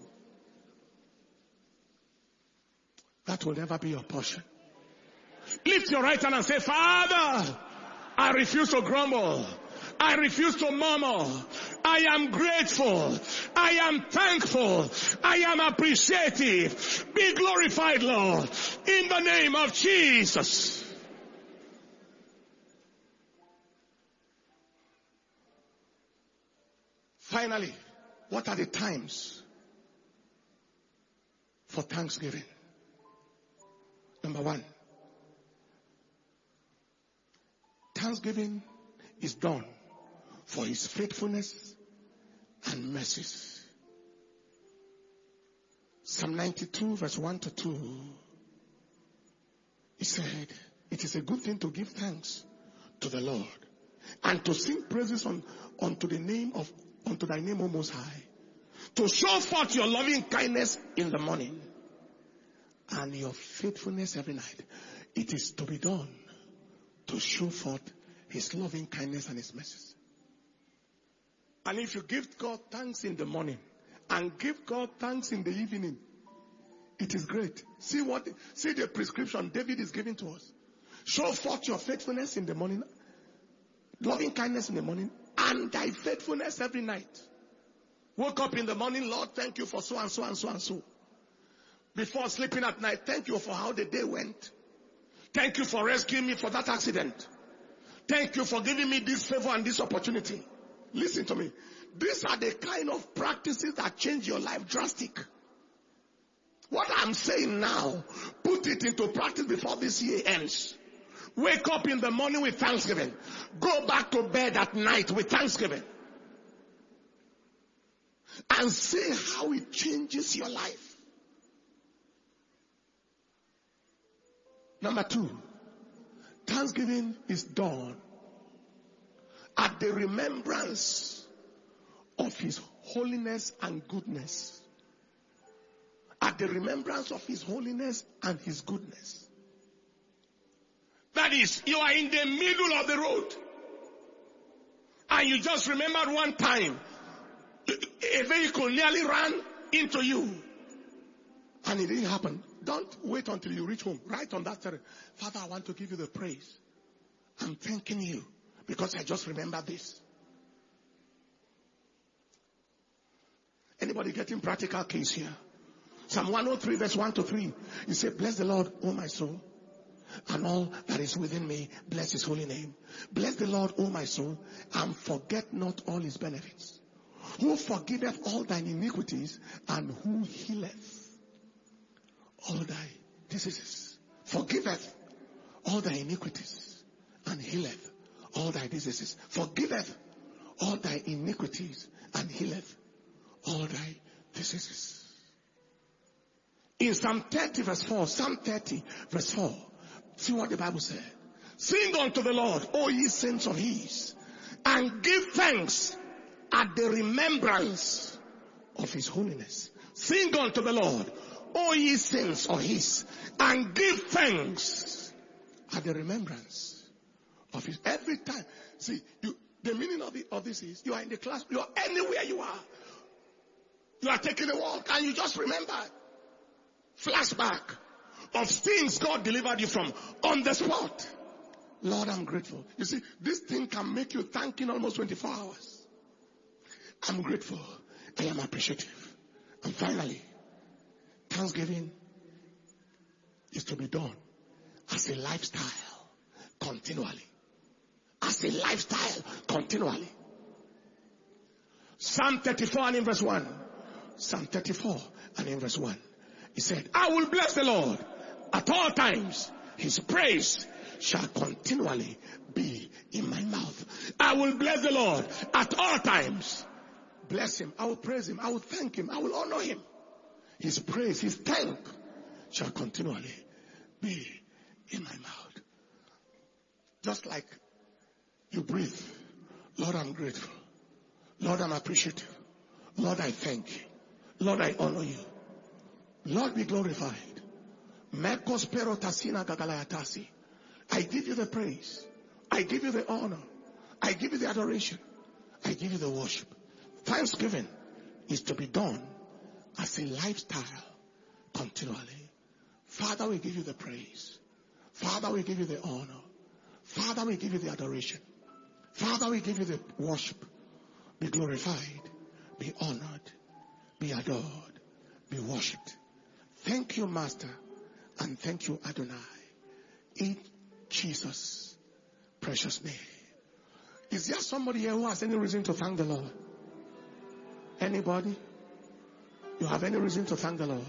That will never be your portion. Lift your right hand and say, Father, I refuse to grumble. I refuse to murmur. I am grateful. I am thankful. I am appreciative. Be glorified, Lord, in the name of Jesus. Finally, what are the times for thanksgiving? Number one, thanksgiving is done for his faithfulness and mercies. Psalm 92 verse 1 to 2. He said, it is a good thing to give thanks to the Lord and to sing praises unto thy name, O Most High, to show forth your loving kindness in the morning and your faithfulness every night. It is to be done to show forth his loving kindness and his mercies. And if you give God thanks in the morning and give God thanks in the evening, it is great. See the prescription David is giving to us. Show forth your faithfulness in the morning, loving kindness in the morning, and thy faithfulness every night. Woke up in the morning, Lord, thank you for so and so and so and so. Before sleeping at night, thank you for how the day went. Thank you for rescuing me from that accident. Thank you for giving me this favor and this opportunity. Listen to me. These are the kind of practices that change your life drastic. What I'm saying now, put it into practice before this year ends. Wake up in the morning with thanksgiving. Go back to bed at night with thanksgiving. And see how it changes your life. Number two, thanksgiving is done at the remembrance of his holiness and goodness. At the remembrance of his holiness and his goodness. That is, you are in the middle of the road. And you just remembered one time a vehicle nearly ran into you. And it didn't happen. Don't wait until you reach home. Right on that terrain. Father, I want to give you the praise. I'm thanking you because I just remembered this. Anybody getting practical case here? Psalm 103 verse 1 to 3. You say, bless the Lord, O my soul, and all that is within me, bless his holy name. Bless the Lord, O my soul, and forget not all his benefits. Who forgiveth all thine iniquities, and who healeth all thy diseases. Forgiveth all thy iniquities, and healeth all thy diseases. Forgiveth all thy iniquities, and healeth all thy diseases. In Psalm 30 verse 4, Psalm 30 verse 4, see what the Bible said. Sing unto the Lord, O ye saints of his, and give thanks at the remembrance of his holiness. Sing unto the Lord, O ye saints of his, and give thanks at the remembrance of his. Every time. See, the meaning of this is, you are in the class, you are anywhere you are. You are taking a walk and you just remember. Flashback of things God delivered you from on the spot. Lord, I'm grateful. You see, this thing can make you thanking almost 24 hours. I'm grateful. I am appreciative. And finally, thanksgiving is to be done as a lifestyle continually. As a lifestyle continually. Psalm 34 and in verse 1. Psalm 34 and in verse 1. He said, I will bless the Lord at all times. His praise shall continually be in my mouth. I will bless the Lord at all times. Bless him. I will praise him. I will thank him. I will honor him. His praise, his thank shall continually be in my mouth. Just like you breathe. Lord, I'm grateful. Lord, I'm appreciative. Lord, I thank you. Lord, I honor you. Lord, be glorified. I give you the praise. I give you the honor. I give you the adoration. I give you the worship. Thanksgiving is to be done as a lifestyle continually. Father, we give you the praise. Father, we give you the honor. Father, we give you the adoration. Father, we give you the worship. Be glorified. Be honored. Be adored. Be worshipped. Thank you, Master, and thank you, Adonai. In Jesus' precious name. Is there somebody here who has any reason to thank the Lord? Anybody? You have any reason to thank the Lord?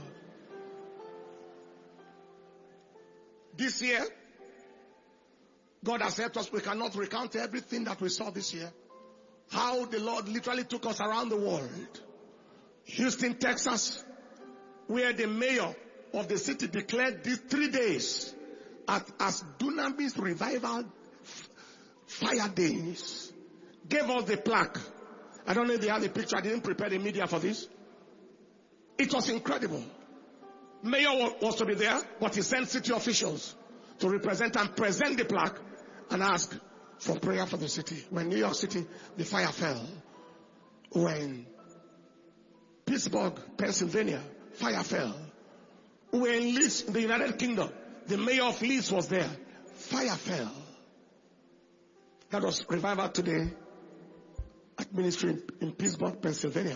This year, God has helped us. We cannot recount everything that we saw this year. How the Lord literally took us around the world. Houston, Texas, where the mayor of the city declared these 3 days as Dunamis Revival Fire Days. Gave us the plaque. I don't know if they have the picture. I didn't prepare the media for this. It was incredible. Mayor was to be there, but he sent city officials to represent and present the plaque and ask for prayer for the city. When New York City, the fire fell. When Pittsburgh, Pennsylvania, fire fell. When Leeds, in the United Kingdom, the mayor of Leeds was there. Fire fell. That was revival today at ministry in Pittsburgh, Pennsylvania.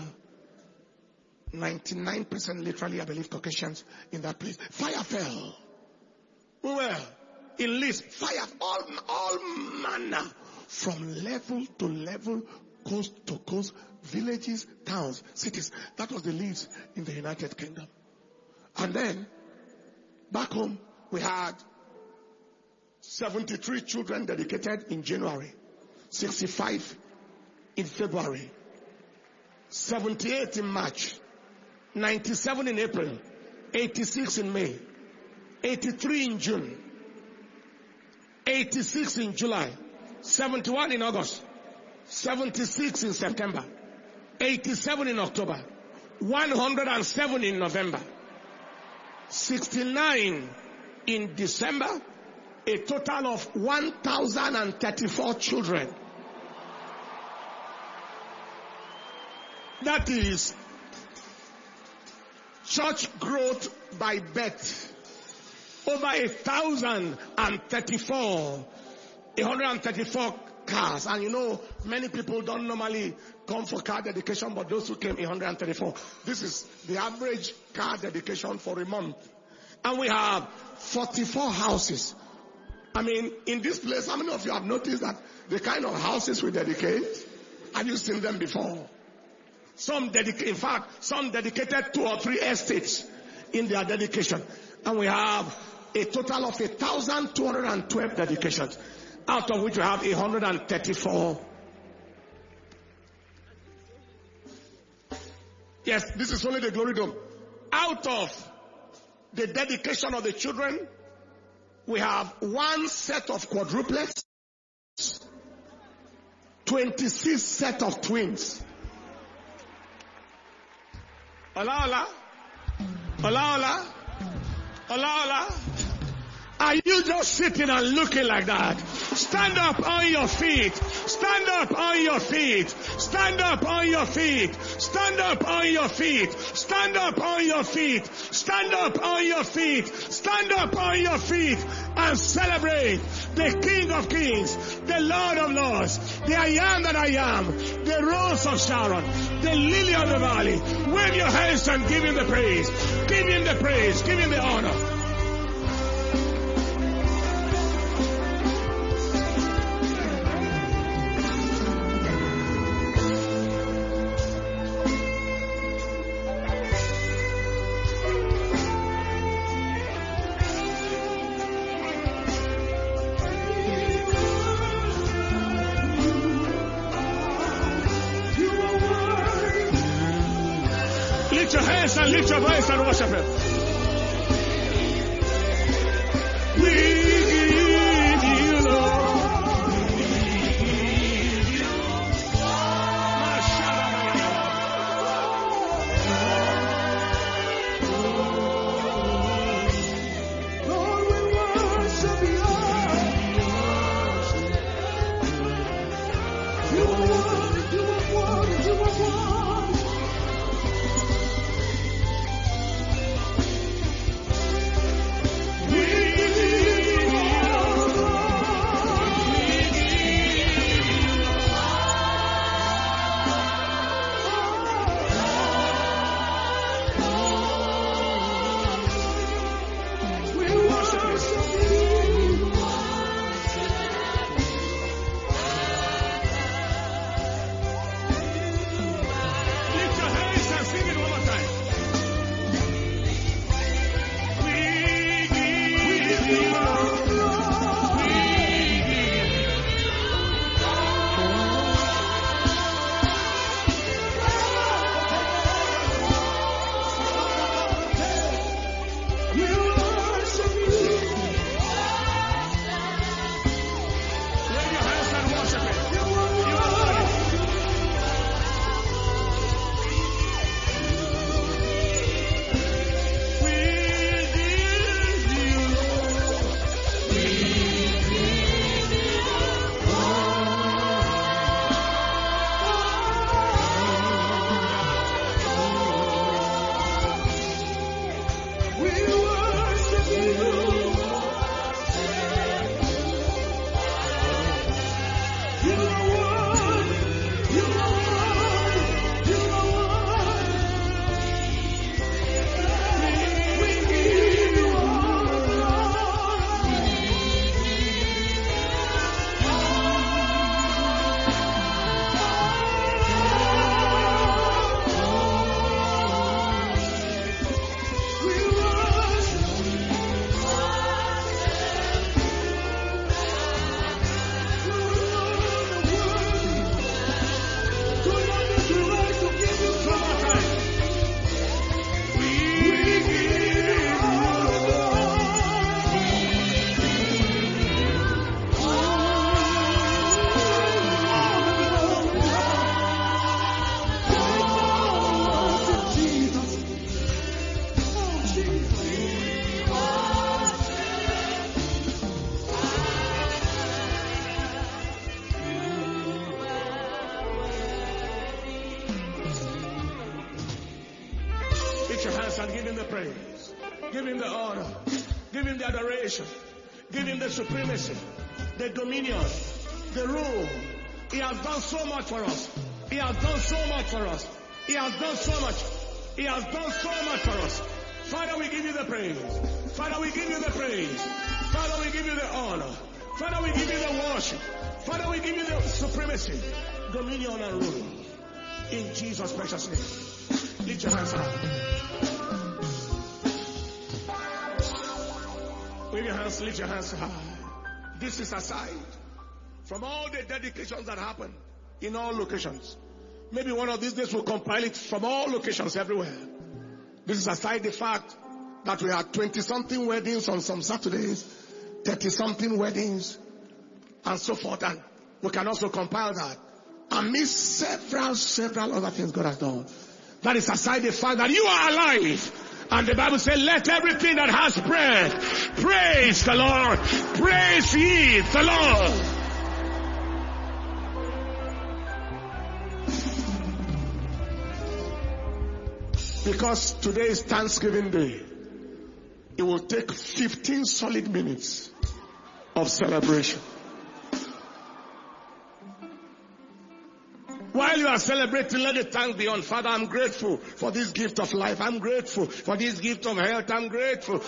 99% literally, I believe, Caucasians in that place. Fire fell. We were in Leeds. Fire, all manner, from level to level, coast to coast, villages, towns, cities. That was the Leeds in the United Kingdom. And then, back home, we had 73 children dedicated in January, 65 in February, 78 in March, 97 in April, 86 in May, 83 in June, 86 in July, 71 in August, 76 in September, 87 in October, 107 in November, 69 in December, a total of 1,034 children. That is church growth by birth. Over 134 cars. And you know, many people don't normally come for car dedication, but those who came, 134. This is the average car dedication for a month. And we have 44 houses. I mean, in this place, how many of you have noticed that the kind of houses we dedicate? Have you seen them before? Some dedicated 2 or 3 estates in their dedication. And we have a total of 1,212 dedications, out of which we have 134. Yes, this is only the glory dome. Out of the dedication of the children, we have 1 set of quadruplets, 26 set of twins. Hola, hola. Hola, hola. Hola, hola. Are you just sitting and looking like that? Stand up on your feet. Stand up on your feet. Stand up on your feet. Stand up on your feet. Stand up on your feet. Stand up on your feet. Stand up on your feet and celebrate the King of Kings, the Lord of Lords, the I am that I am, the Rose of Sharon, the Lily of the Valley. Wave your hands and give him the praise. Give him the praise. Give him the honor. Lift your hands and lift your voice and worship him. We give you Lord. Lord, we worship you. You are one, you are one, you are one. We Lift your hands and give him the praise. Give him the honor. Give him the adoration. Give him the supremacy, the dominion, the rule. He has done so much for us. He has done so much for us. He has done so much. He has done so much for us. Father, we give you the praise. Father, we give you the praise. Father, we give you the honor. Father, we give you the worship. Father, we give you the supremacy, dominion and rule. In Jesus' precious name. Lift your hands high. Wave your hands, lift your hands high. This is aside from all the dedications that happen in all locations. Maybe one of these days we'll compile it from all locations everywhere. This is aside the fact that we had 20-something weddings on some Saturdays, 30-something weddings, and so forth. And we can also compile that amidst several other things God has done. That is aside the fact that you are alive. And the Bible says, let everything that has breath praise the Lord. Praise ye the Lord. Because today is Thanksgiving Day, it will take 15 solid minutes of celebration. While you are celebrating, let the thanks be on. Father, I'm grateful for this gift of life. I'm grateful for this gift of health. I'm grateful.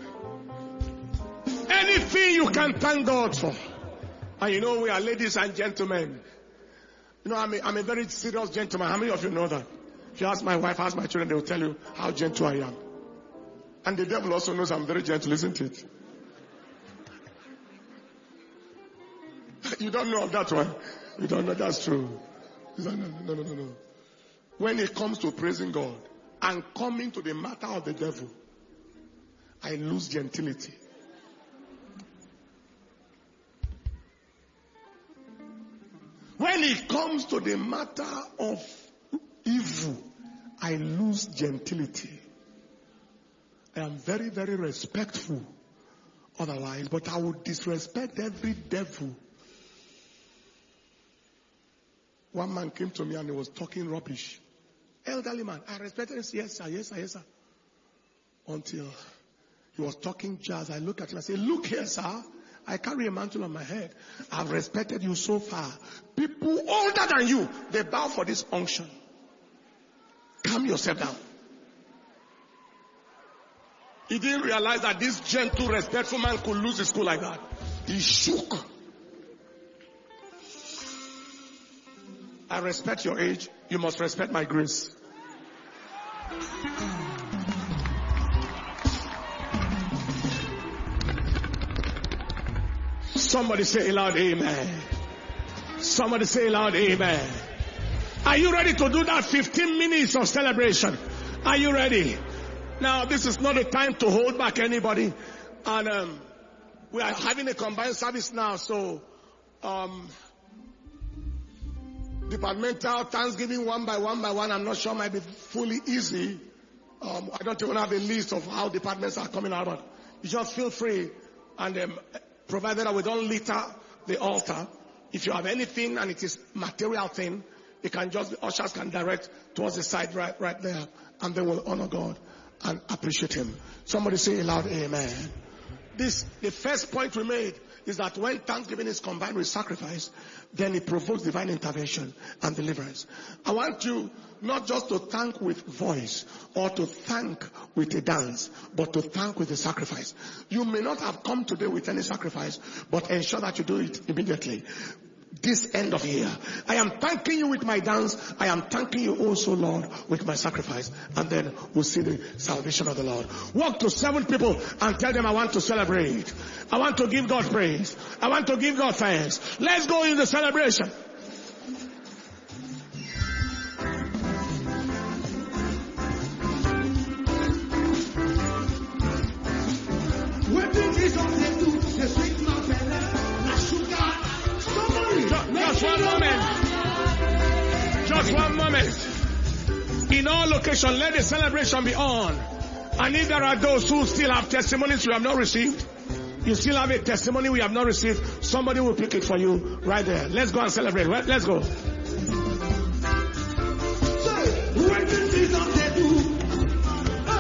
Anything you can thank God for. And you know, we are ladies and gentlemen. You know, I'm a very serious gentleman. How many of you know that? If you ask my wife, ask my children, they will tell you how gentle I am. And the devil also knows I'm very gentle, isn't it? You don't know of that one. You don't know that's true. No. When it comes to praising God and coming to the matter of the devil, I lose gentility. When it comes to the matter of evil, I lose gentility. I am very, very respectful otherwise, but I would disrespect every devil. One man came to me and he was talking rubbish. Elderly man, I respected him. Yes, sir. Until he was talking jazz. I looked at him and said, look here, sir. I carry a mantle on my head. I've respected you so far. People older than you, they bow for this unction. Calm yourself down. He didn't realize that this gentle, respectful man could lose his cool like that. He shook. I respect your age. You must respect my grace. Somebody say aloud, amen. Somebody say aloud, amen. Are you ready to do that 15 minutes of celebration? Are you ready? Now, this is not a time to hold back anybody. And we are having a combined service now, so departmental Thanksgiving one by one, I'm not sure might be fully easy. I don't even have a list of how departments are coming out, but you just feel free, and provided that we don't litter the altar. If you have anything and it is material thing, you can just, ushers can direct towards the side right there, and they will honor God and appreciate Him. Somebody say aloud, amen. The first point we made is that when thanksgiving is combined with sacrifice, then it provokes divine intervention and deliverance. I want you not just to thank with voice or to thank with a dance, but to thank with a sacrifice. You may not have come today with any sacrifice, but ensure that you do it immediately. This end of year, I am thanking you with my dance. I am thanking you also, Lord, with my sacrifice. And then we'll see the salvation of the Lord. Walk to 7 people and tell them, I want to celebrate. I want to give God praise. I want to give God thanks. Let's go in the celebration. What did Jesus do? The sweet mountain, the sugar. Just one moment. In all locations, let the celebration be on. And if there are those who still have testimonies we have not received, you still have a testimony we have not received, somebody will pick it for you right there. Let's go and celebrate. Let's go. What did Jesus do?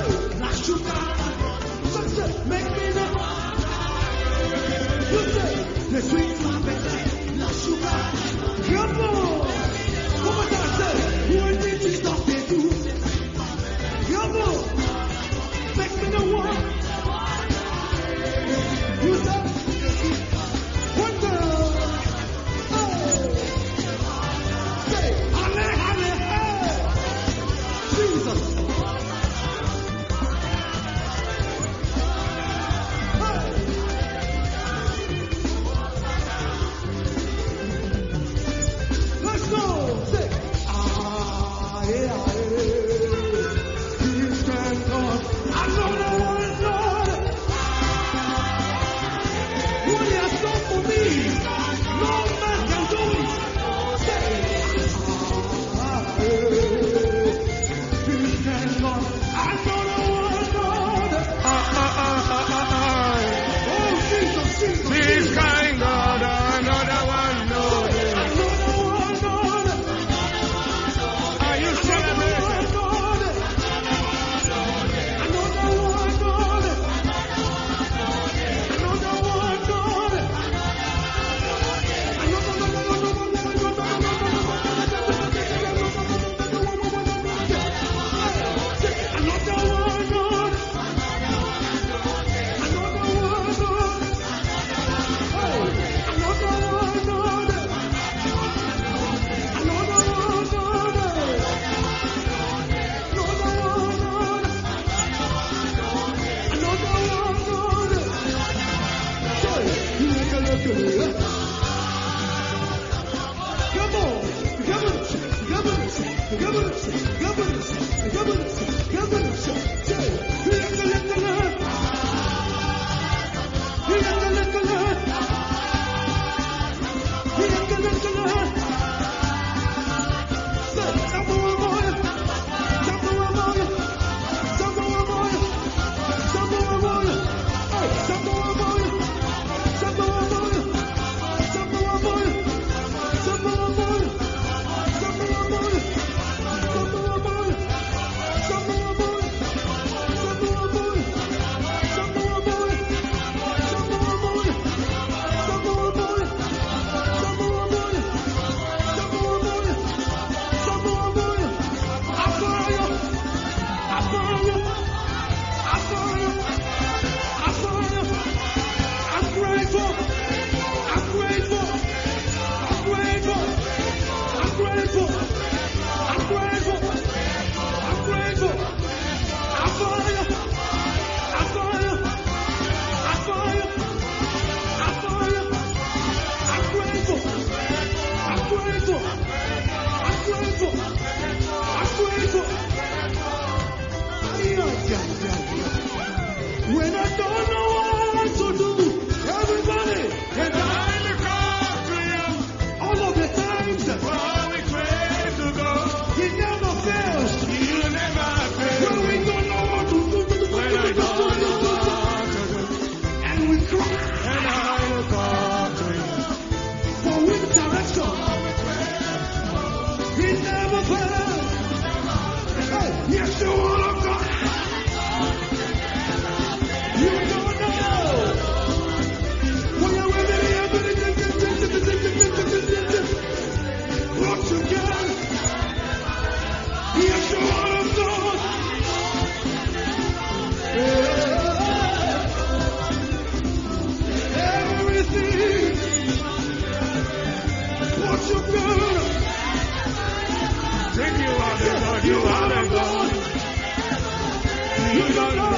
don't know.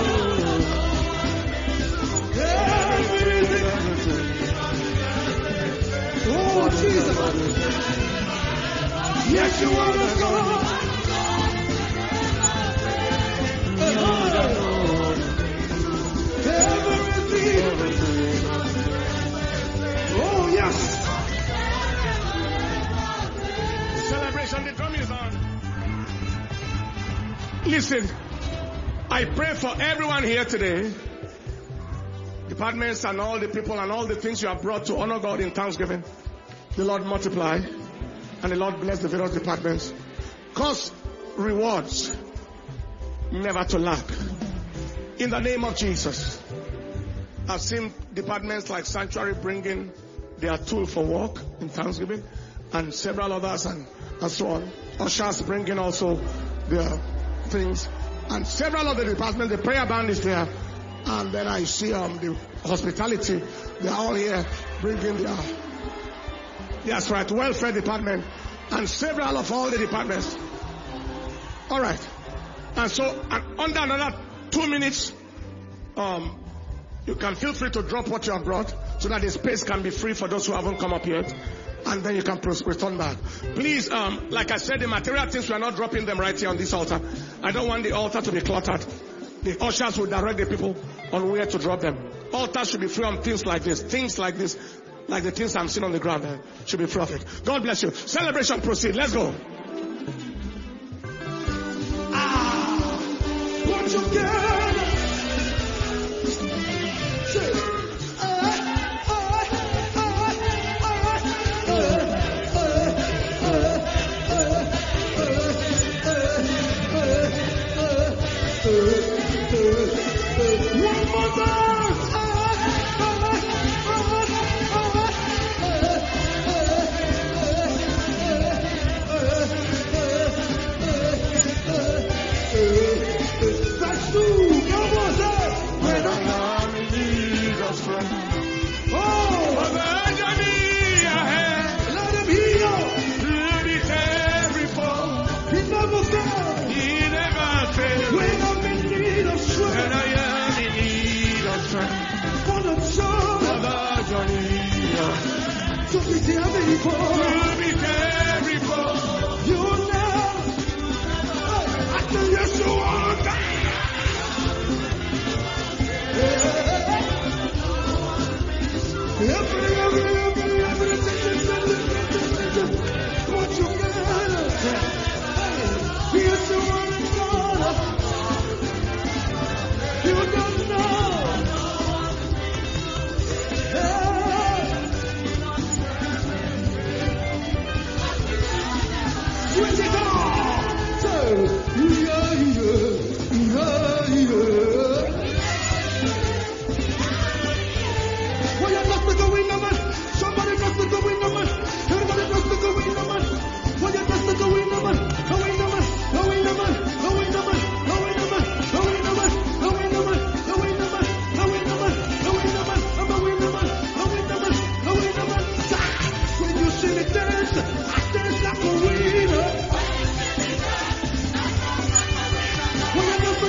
Everything. Oh, Jesus. Yes, you are the God. Everything. Oh, yes. Celebration, the drum is on. Listen, I pray for everyone here today, departments and all the people and all the things you have brought to honor God in thanksgiving. The Lord multiply and the Lord bless the various departments. Cause rewards never to lack. In the name of Jesus. I've seen departments like Sanctuary bringing their tool for work in thanksgiving, and several others and so on. Ushers bringing also their things, and several other departments. The prayer band is there, and then I see the hospitality. They are all here bringing their, that's right, welfare department, and several of all the departments. All right, and so under another 2 minutes, you can feel free to drop what you have brought so that the space can be free for those who haven't come up yet. And then you can return back. Please, like I said, the material things, we are not dropping them right here on this altar. I don't want the altar to be cluttered. The ushers will direct the people on where to drop them. Altars should be free on things like this, like the things I'm seeing on the ground should be free of it. God bless you. Celebration proceed. Let's go. Put together. One more time. That's true. Come on, sir. When I am in need of strength. Oh, let him heal. Let it every fall. He never fails. He never fails. When I'm in need of strength. And I am in need of strength. For the journey. To be every fall. To be every fall. You know. I tell you so all day. What you got? Here's the one and God. You don't know. Switch it on. So, yeah. Well, you got to go in, man. Somebody got to go in, man. Everybody got to go in, man. Well, you got to go in, man. Go in, man. Go in, man. Go in, man. Go in, man. Go in, man. Go in, man. Go in, man. Go in, man. Go in, man. Go in, man. Go in, man. Go in, man. Go in, man. When you see me dance, I dance like a winner. When you dance,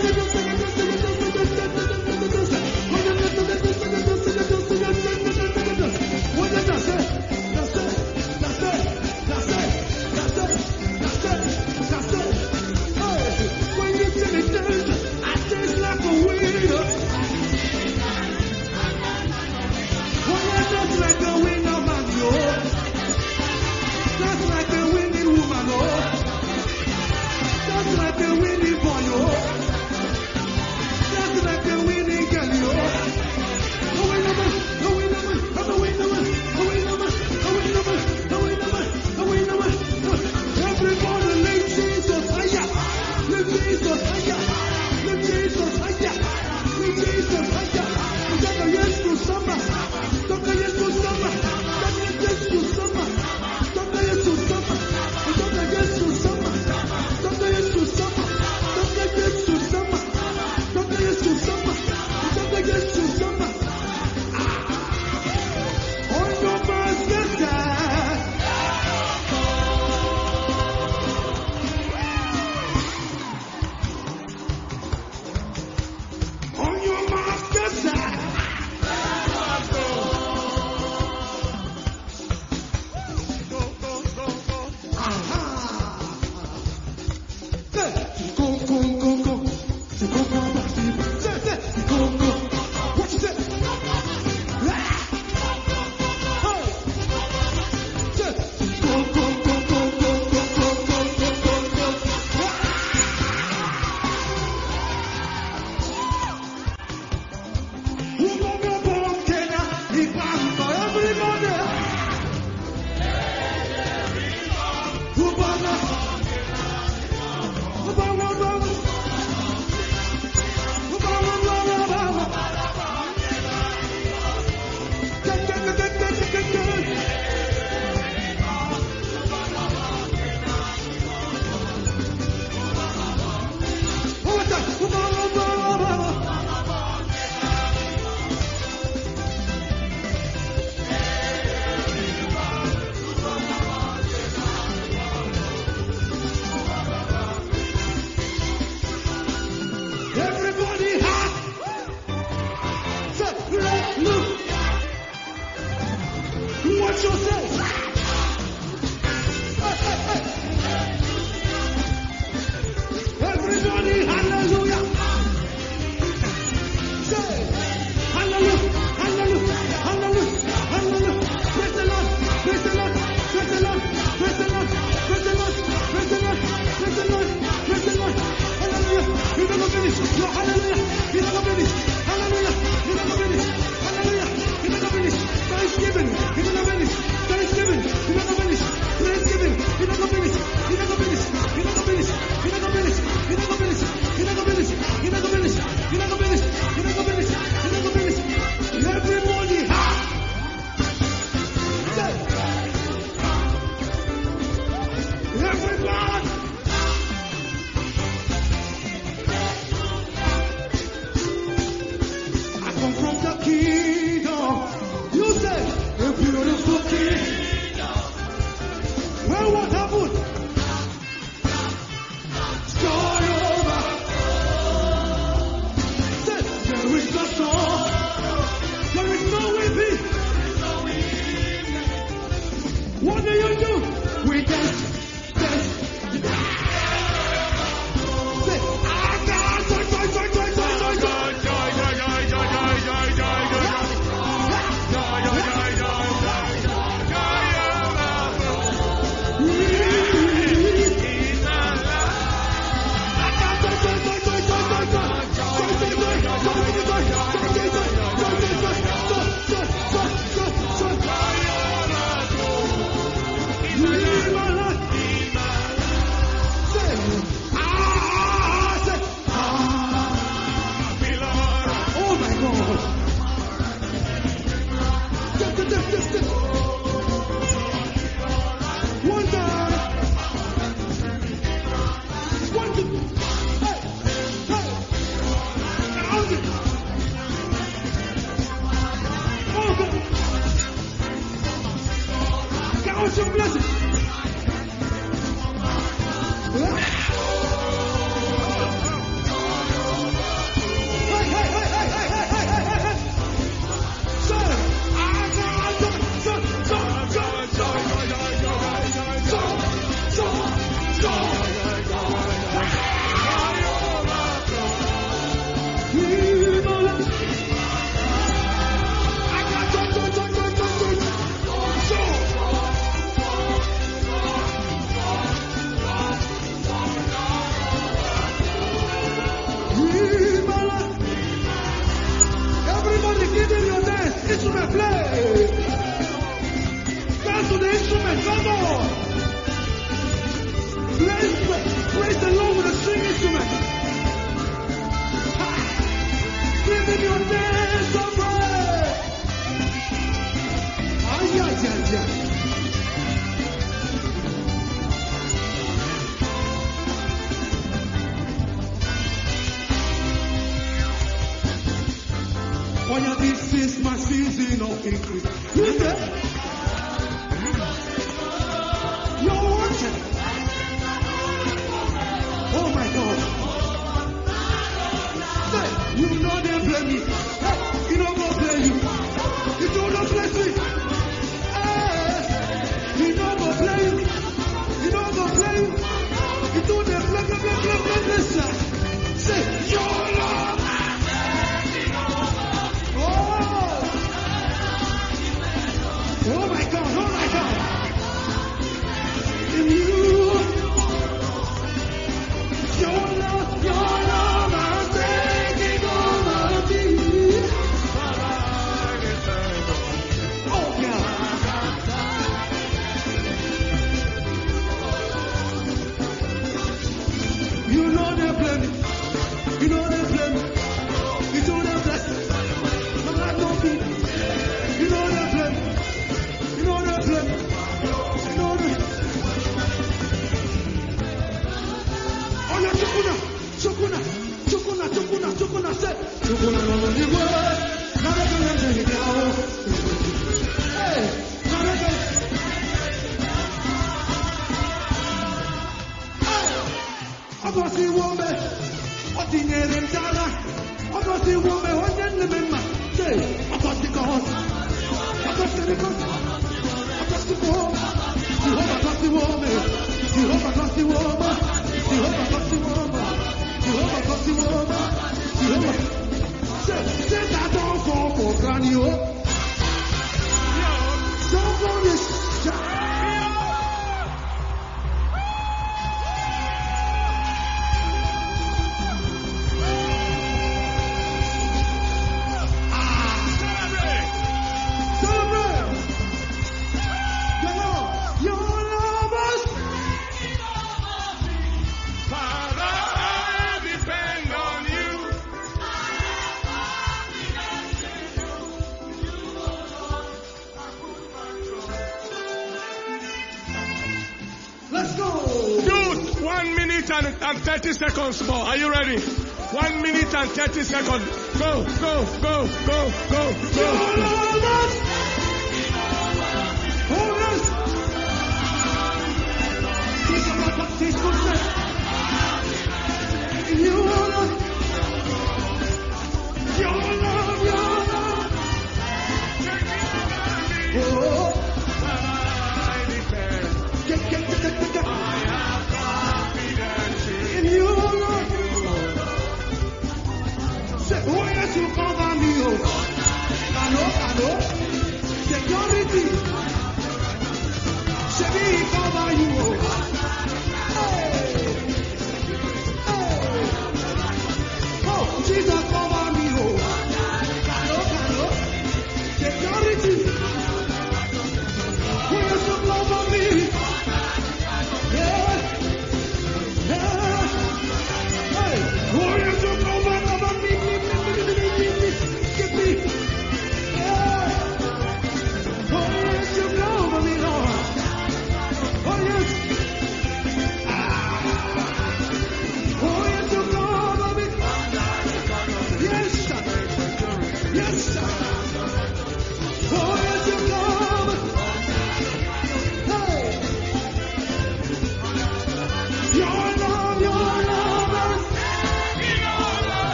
hallelujah. He's not gonna finish. Hallelujah. He's not gonna finish. Hallelujah. He's not gonna finish. Thanksgiving. He's not gonna finish. Thanksgiving. He's not gonna finish. Thanksgiving. He's not gonna finish. He's not gonna finish. He's not gonna finish. He's not gonna finish. He's not gonna finish. He's not gonna finish. He's not gonna finish. He's not gonna finish. He's not gonna finish. He's not gonna finish. Everybody, ha! Everybody. I come from the kingdom. You say a beautiful kingdom. Well, what happened? Start over. Say, there is no sorrow. There is no weeping. What do you do? We dance. This is my season of increase. Listen. You're watching. Oh my God. Say, you know they blame me. Hey, you know go blame you. You don't know bless me. Hey, you know go blame you. You know go blame you. You do the bless. Say, your love. Oh my God, oh my God. In you, your love is taking over me. Oh God. You know they're blaming. You know they're blaming. You know they're blessing. But I don't be. You know they're blaming. Chukuna, say, Chukuna, no, you were, not a good you go. Hey, not a good. I got the woman, what the name in Tala, I got the woman, what the name in my say, I got the God, I got the God, I got the woman, you hope I got the woman, you hope I got the woman, you hope I got the woman, you hope I got the woman. Say that don't fall for granny. Somebody minute and 30 seconds more. Are you ready? 1 minute and 30 seconds. Go, go, go, go, go, go.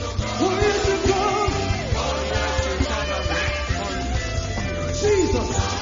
Jesus.